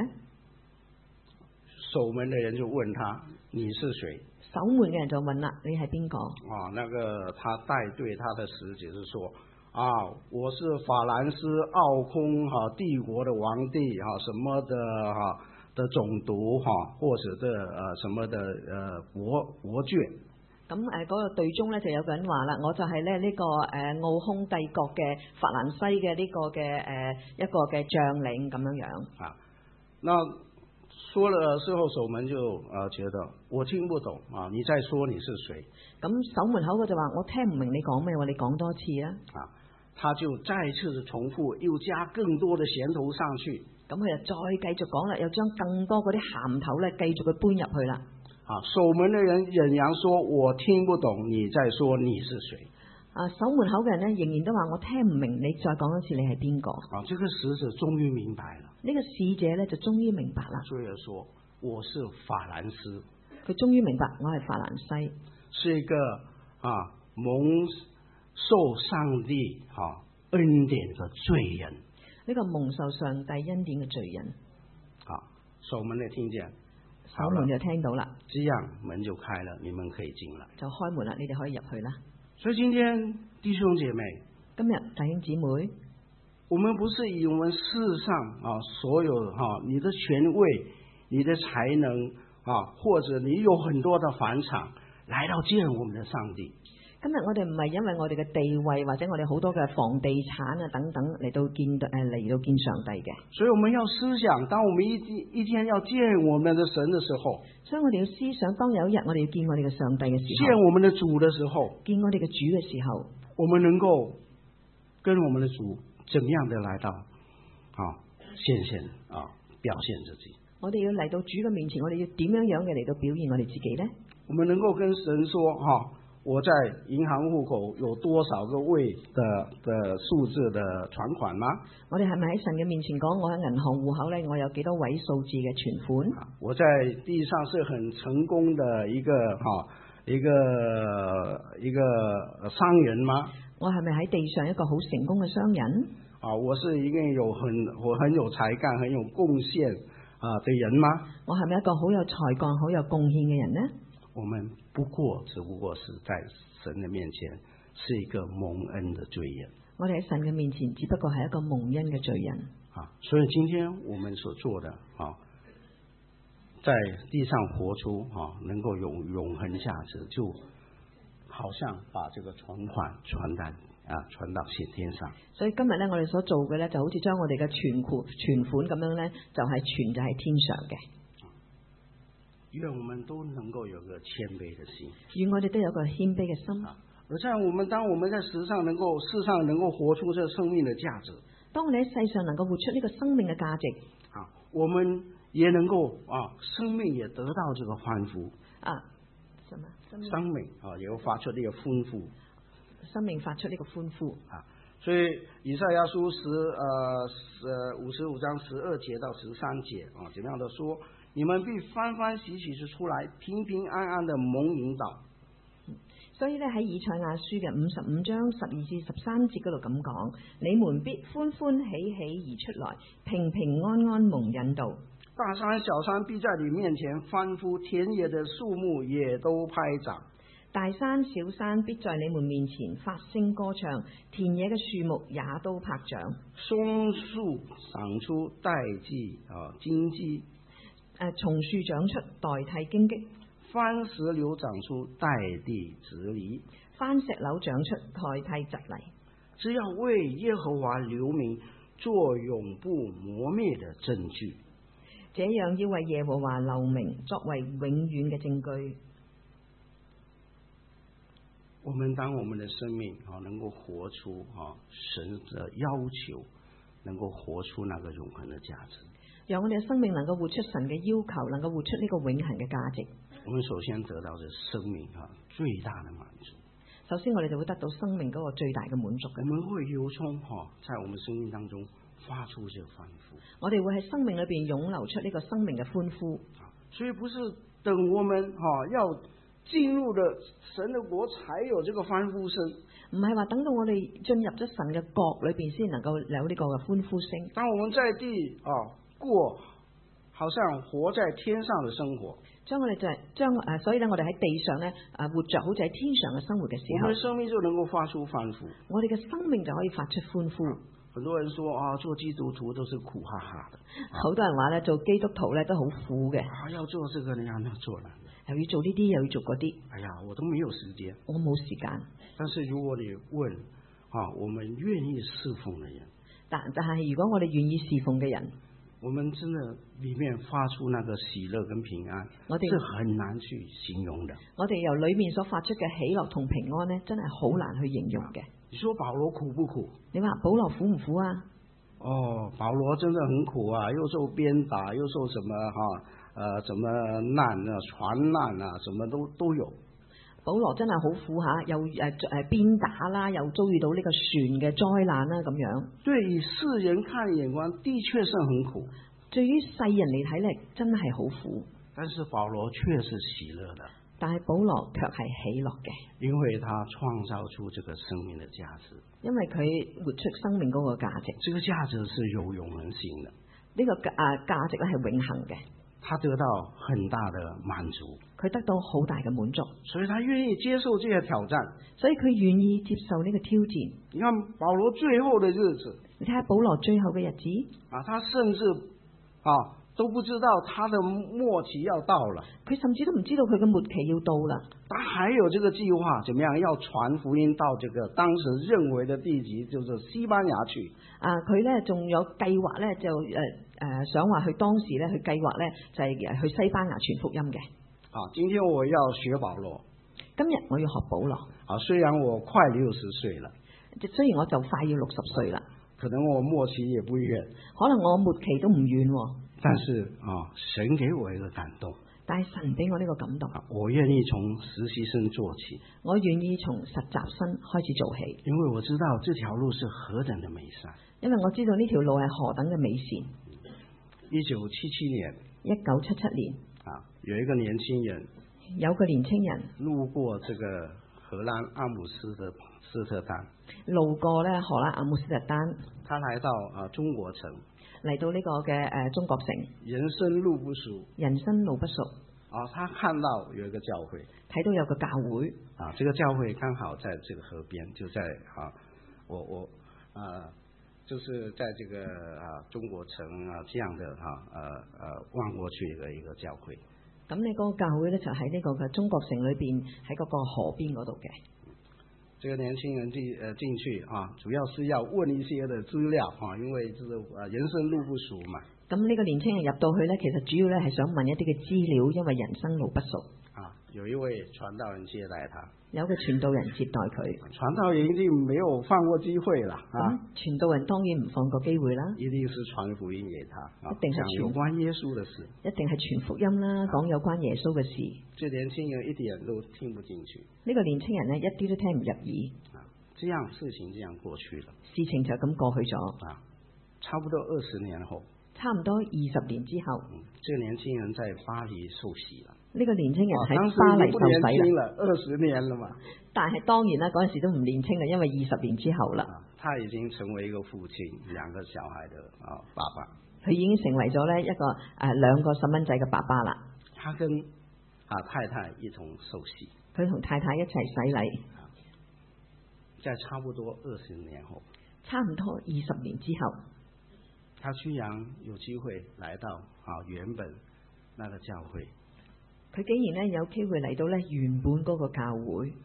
守門的人就問他：你是誰？守門嘅人就問啦：你係邊個？那個他帶隊他的使者就說：我是法蘭斯奧匈帝國的皇帝什麼的總督或者什麼的伯爵。咁嗰個隊中咧就有個人話啦，我就係咧呢個奧匈帝國嘅法蘭西嘅呢個嘅一個嘅將領咁樣樣。那說了之後，守門就覺得我聽不懂你再說你是誰？咁守門口嘅就話我聽唔明你講咩喎，你講多次啊。他就再次重複，又加更多的鹹頭上去。咁佢就再繼續講啦，又將更多嗰啲鹹頭咧繼續去搬入去啦。守門的人仍然說我聽不懂，你再說你是誰？守門口嘅人咧仍然都話我聽唔明，你再講一次你係邊個？這個使者終於明白了。呢個使者咧就終於明白啦。所以說我是法蘭斯。佢終於明白我係法蘭西，是一個蒙受上帝恩典的罪人。呢個蒙受上帝恩典嘅罪人。守門嘅聽見，守門就聽到啦，這樣門就開了，你們可以進來，就開門啦，你哋可以入去啦。所以今天弟兄姐妹，今日弟兄姊妹，我們不是以我們世上所有你的權位、你的才能或者你有很多的房產來到見我們的上帝。今日我哋唔係因為我哋嘅地位或者我哋好多嘅房地產等等嚟到見上帝嘅。所以我們要思想，當我們一天要見我們的神的時候，所以我哋要思想，當有一日我哋要見我哋嘅上帝嘅時候，見我們的主的時候，見我哋嘅主嘅時候，我們能夠跟我們的主怎麼樣的來到現表現自己。我哋要嚟到主嘅面前，我哋要點樣嘅嚟到表現我哋自己呢？我們能夠跟神說我在銀行戶口有多少個位的數字的存款嗎？我哋係咪喺神嘅面前講，我喺銀行戶口咧，我有幾多位數字嘅存款？我在地上是很成功的一個商人嗎？我係咪喺地上一個好成功嘅商人？我是一個我很有才幹、很有貢獻的人嗎？我係咪一個好有才幹、好有貢獻嘅人呢？我們只不過是在神的面前是一個蒙恩的罪人。我哋喺神嘅面前只不過係一個蒙恩嘅罪人。所以今天我們所做的在地上活出能夠有永恆價值，就好像把這個存款傳到天上。所以今日呢，我哋所做嘅呢，就好似將我哋嘅存款咁樣呢，就係存在喺天上嘅。願我們都能夠有個謙卑的心，願我哋都有個謙卑嘅心。而在當我們在世上能夠活出這生命的價值，當我哋喺世上能夠活出呢個生命嘅價值，我們也能夠生命也得到這個歡呼生命也會發出呢個歡呼，生命發出呢個歡呼所以以賽亞書55章12節到13節怎麼樣的說？你們必歡歡喜喜地出來，平平安安的蒙引導。所以咧喺以賽亞書嘅55章12至13節嗰度咁講，你們必歡歡喜喜而出來，平平安安蒙引導。大山小山必在你面前歡呼，田野的樹木也都拍掌。大山小山必在你們面前發聲歌唱，田野嘅樹木也都拍掌。松樹長出代替荊棘。松樹長出代替荊棘，番石榴長出代替蒺藜， 番石榴長出代替蒺藜， 只要為耶和華留名，做永不磨滅的證據。 這樣要為耶和華留名，作為永遠嘅證據。 我們當我們的生命能夠活出神的要求，能夠活出那個永恆的價值。 讓我哋嘅生命能夠活出神嘅要求，能夠活出呢個永恆嘅價值。 我們首先得到嘅生命最大的滿足。 首先我哋就會得到生命嗰個最大嘅滿足嘅。 我們會由衷在我們生命當中發出這個歡呼。 我哋會喺生命裏邊湧流出呢個生命嘅歡呼。 所以不是等我們要進入了神的國才有這個歡呼聲， 唔係話等到我哋進入咗神嘅國裏邊先能夠有呢個嘅歡呼聲。 當我們在地過好像活在天上的生活， 將我哋就係所以咧，我哋喺地上咧活着好似喺天上嘅生活嘅時候， 我們的生命就能夠發出歡呼。 我哋嘅生命就可以發出歡呼。 很多人說做基督徒都是苦哈哈的， 好多人話咧做基督徒咧都好苦嘅。 要做這個你要做那個， 又要做呢啲又要做嗰啲。 哎呀，我都沒有時間， 我冇時間。 但是如果你問我們願意侍奉的人， 但係如果我哋願意侍奉嘅人， 我們真的裏面發出那個喜樂跟平安，我哋是很難去形容的。 我哋由裏面所發出嘅喜樂同平安呢，真係好難去形容嘅。 你說保羅苦不苦？ 你話保羅苦唔苦啊？ 保羅真的很苦啊，又受鞭打，又受什麼什麼難啊，船難啊，什麼都有。 保羅真係好苦下，又鞭打啦，又遭遇到呢個船嘅災難啦，咁樣。 對於世人看眼光，的確是很苦。 對於世人嚟睇嚟，真係好苦。 但是保羅卻是喜樂的。 但係保羅卻係喜樂嘅， 因為他創造出這個生命的價值。 因為佢活出生命嗰個價值。 這個價值是有永恆性的。 呢個價值咧係永恆嘅。 他得到很大的滿足， 佢得到好大嘅滿足， 所以他願意接受這些挑戰， 所以佢願意接受呢個挑戰。 你看保羅最後的日子， 你睇下保羅最後嘅日子， 他甚至都不知道他的末期要到了， 佢甚至都唔知道佢嘅末期要到啦。 他還有這個計劃，怎麼樣要傳福音到這個當時認為的地級，就是西班牙去。 佢咧仲有計劃咧，就想話去當時咧，去計劃咧就係去西班牙傳福音嘅。 今天我要學保羅， 今日我要學保羅。 雖然我快60歲了， 雖然我就快要60歲啦， 可能我末期也不遠， 可能我末期都唔遠。 但是神給我一個感動， 但係神俾我呢個感動， 我願意從實習生做起， 我願意從實習生開始做起， 因為我知道這條路是何等的美善， 因為我知道呢條路係何等嘅美善。 1977年 ，1977年， 有一個年輕人， 有個年輕人路過這個荷蘭阿姆斯特丹， 路過咧荷蘭阿姆斯特丹， 他來到中國城， 嚟到呢個嘅中國城， 人生路不熟， 人生路不熟。 他看到有一個教會， 睇到有個教會， 這個教會剛好在這個河邊，就在就是在這個中國城這樣的望過去的一個教會。 咁你嗰個教會咧就喺呢個嘅中國城裏邊，喺嗰個河邊嗰度嘅。 這個年輕人進去主要是要問一些的資料因為這個人生路不熟嘛。 咁呢個年輕人入到去咧，其實主要咧係想問一啲嘅資料，因為人生路不熟。 有一位傳道人接待他， 有個傳道人接待佢。 傳道人一定沒有放過機會啦， 傳道人當然唔放過機會啦， 一定是傳福音給他， 一定係講有關耶穌的事， 一定係傳福音啦，講有關耶穌嘅事。 這年輕人一點都聽不進去， 呢個年輕人呢，一啲都聽唔入耳， 這樣事情這樣過去了， 事情就咁過去咗， 差不多20年後， 差唔多20年之後， 這個年輕人在巴黎受洗了。 呢個年輕人喺巴黎受洗啦 ，20年了嘛。 但係當然啦，嗰陣時都唔年輕啦，因為20年之後啦。 他已經成為一個父親，2個小孩的爸爸。 佢已經成為咗咧一個2個細蚊仔嘅爸爸啦。 他跟太太一同受洗。 佢同太太一齊洗禮。 在差不多20年後。 差唔多20年之後， 他居然有機會來到原本那個教會。 佢竟然咧有機會嚟到咧原本嗰個教會，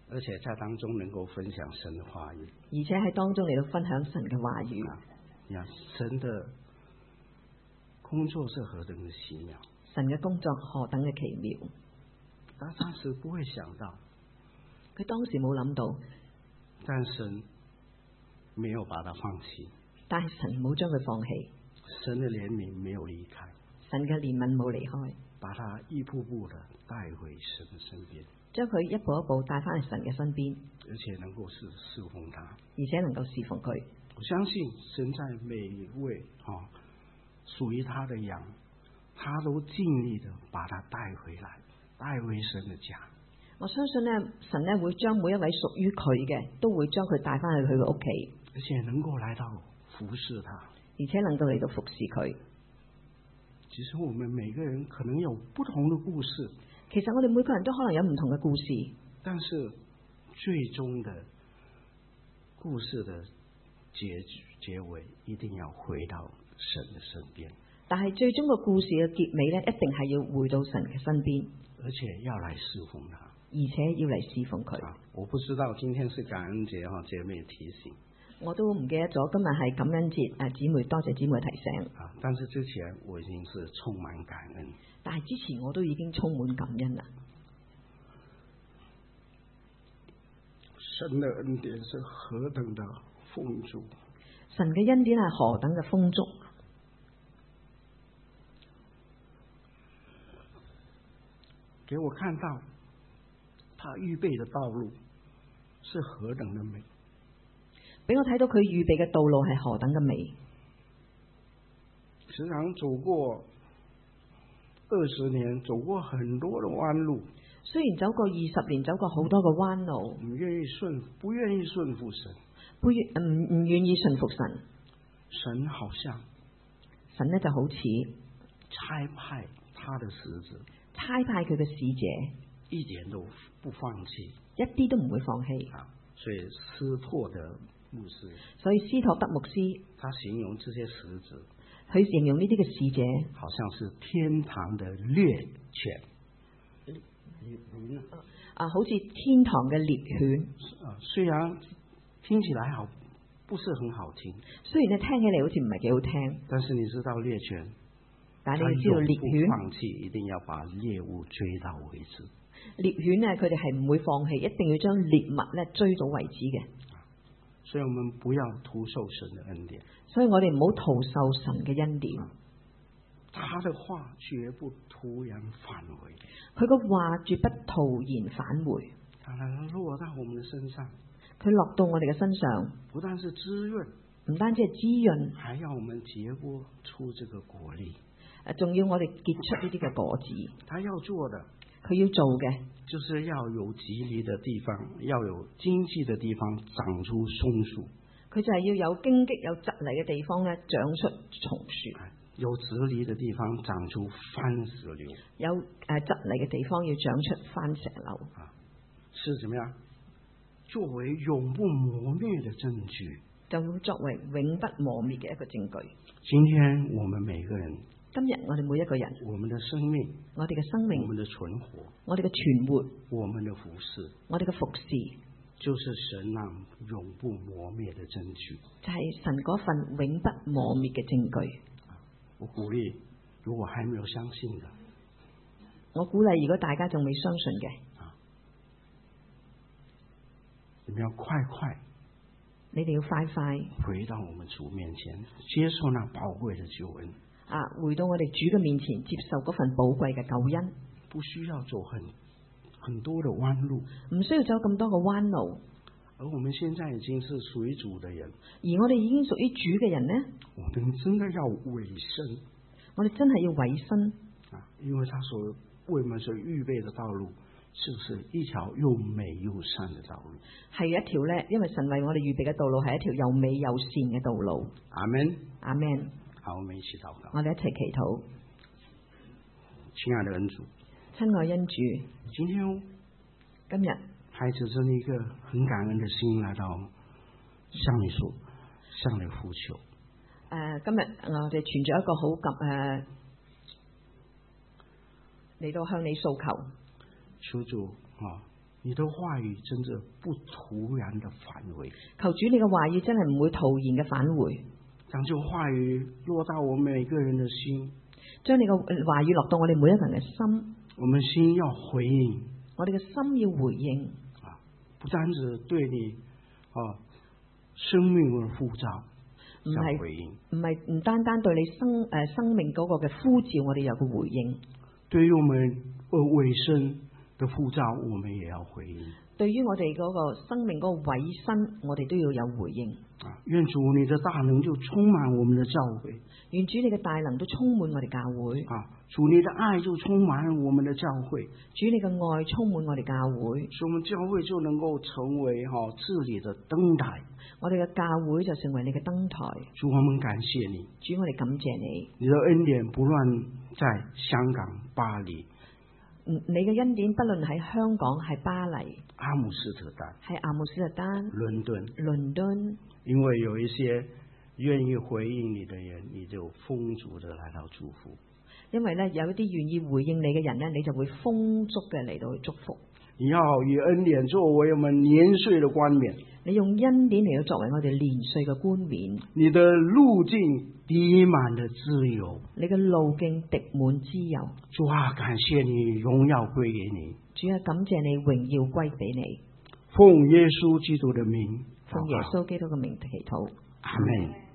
而且在當中能夠分享神的話語， 而且喺當中嚟到分享神嘅話語。 你看神的工作是何等的奇妙， 神嘅工作何等嘅奇妙。 他當時不會想到， 佢當時冇諗到， 但神沒有把他放棄， 但係神冇將佢放棄， 神的憐憫沒有離開， 神嘅憐憫冇離開， 把他一步步的帶回神的身邊， 將佢一步一步帶翻去神嘅身邊， 而且能夠侍奉他， 而且能夠侍奉佢。 我相信神在每一位屬於他的羊，他都盡力的把他帶回來，帶回神的家。 我相信呢，神呢會將每一位屬於佢嘅，都會將佢帶翻去佢嘅屋企， 而且能夠來到服侍他， 而且能夠嚟到服侍佢。 其實我們每個人可能有不同的故事， 其實我哋每個人都可能有唔同嘅故事， 但是最終的故事的結尾一定要回到神的身邊。 但係最終個故事嘅結尾呢，一定係要回到神嘅身邊， 而且要來侍奉他， 而且要嚟侍奉佢。 我不知道今天是感恩節，姐妹提醒， 我都唔記得咗今日係感恩節，姊妹多謝姊妹提醒。 但是之前我已經是充滿感恩， 但係之前我都已經充滿感恩啦。 神的恩典是何等的豐足， 神嘅恩典係何等嘅豐足， 給我看到他預備的道路是何等的美， 俾我睇到佢預備嘅道路係何等嘅美。 時常走過20年，走過很多的彎路， 雖然走過20年，走過好多個彎路， 不願意順服神， 唔願意順服神。 神好像神呢就好似差派他的使者， 差派佢嘅使者， 一點都不放棄， 一啲都唔會放棄。 所以斯托德牧師， 所以斯托德牧師， 他形容這些使者， 佢形容呢啲嘅使者， 好像是天堂的獵犬， 好似天堂嘅獵犬。 雖然聽起來不是很好聽， 雖然聽起嚟好似唔係幾好聽， 但是你知道獵犬， 但係你要知道獵犬放棄，一定要把獵物追到為止。 獵犬呢，佢哋係唔會放棄，一定要將獵物咧追到為止嘅。 所以我們不要徒受神的恩典， 所以我哋唔好徒受神嘅恩典。 他的話絕不突然返回， 佢個話絕不突然返回， 他落到我們的身上， 佢落到我哋嘅身上， 不但是滋潤， 唔單止係滋潤， 還要我們結播出這個果粒， 仲要我哋結出呢啲嘅果子。 他要做的， 佢要做嘅， 就是要有蒺藜的地方，要有荊棘的地方長出松樹。 佢就係要有荊棘有蒺藜嘅地方咧，長出松樹； 有蒺藜嘅地方長出番石榴； 有蒺藜嘅地方要長出番石榴。 是怎麼樣？作為永不磨滅的證據， 就要作為永不磨滅嘅一個證據。 今天我們每個人， 今日我哋每一個人， 我們的生命， 我哋嘅生命， 我們的存活， 我哋嘅存活， 我們的服侍， 我哋嘅服侍， 就是神那永不磨滅的證據， 就係神嗰份永不磨滅嘅證據。 我鼓勵，如果還沒有相信的， 我鼓勵，如果大家仲未相信嘅， 你們要快， 你哋要快回到我們主面前，接受那寶貴的救恩。 回到我哋主嘅面前，接受嗰份寶貴嘅救恩， 不需要走很多的彎路， 唔需要走咁多個彎路。 而我們現在已經是屬於主的人， 而我哋已經屬於主嘅人呢， 我們真的要委身， 我哋真係要委身， 因為他所為我們所預備的道路，就是一條又美又善的道路，係一條呢，因為神為我哋預備嘅道路係一條又美又善嘅道路。阿們，阿們。好，我們一起禱告。我哋一齊祈禱。親愛的恩主，親愛恩主，今日孩子真一個很感恩的心來到向你呼求。今日我哋存着一個好嚟到向你訴求。求主你的話語真的不突然的返回， 求主你嘅話語真係唔會突然嘅返回， 讓這話語落到我們每個人的心， 將你嘅話語落到我哋每一個人嘅心， 我們心要回應， 我哋嘅心要回應， 不單止對你生命嘅呼召，唔單單對你生命嗰個嘅呼召，我哋有個回應。 對於我們尾聲的呼召，我們也要回應。 對於我哋嗰個生命嗰個尾聲，我哋都要有回應。 願主你的大能就充滿我們的教會。 願主你嘅大能都充滿我哋教會。 主你的愛就充滿我們的教會。 主你嘅愛充滿我哋教會。 所以我們教會就能夠成為治理的燈台。 我哋嘅教會就成為你嘅燈台。 主我們感謝你。 主我哋感謝你。 你的恩典不論在香港、巴黎。 你嘅恩典不論喺香港、係巴黎、 阿姆斯特丹、 係阿姆斯特丹、倫敦， 因為有一些願意回應你的人，你就豐足的來到祝福。 因為咧有一啲願意回應你嘅人咧，你就會豐足嘅嚟到去祝福。 你要以恩典作為我們年歲的冠冕， 你用恩典嚟到作為我哋年歲嘅冠冕。 你的路徑滴滿的自由， 你嘅路徑滴滿自由。 主啊，感謝你，榮耀歸給你。 主啊，感謝你，榮耀歸俾你。 奉耶穌基督的名， 奉耶穌基督嘅名祈禱。 阿們。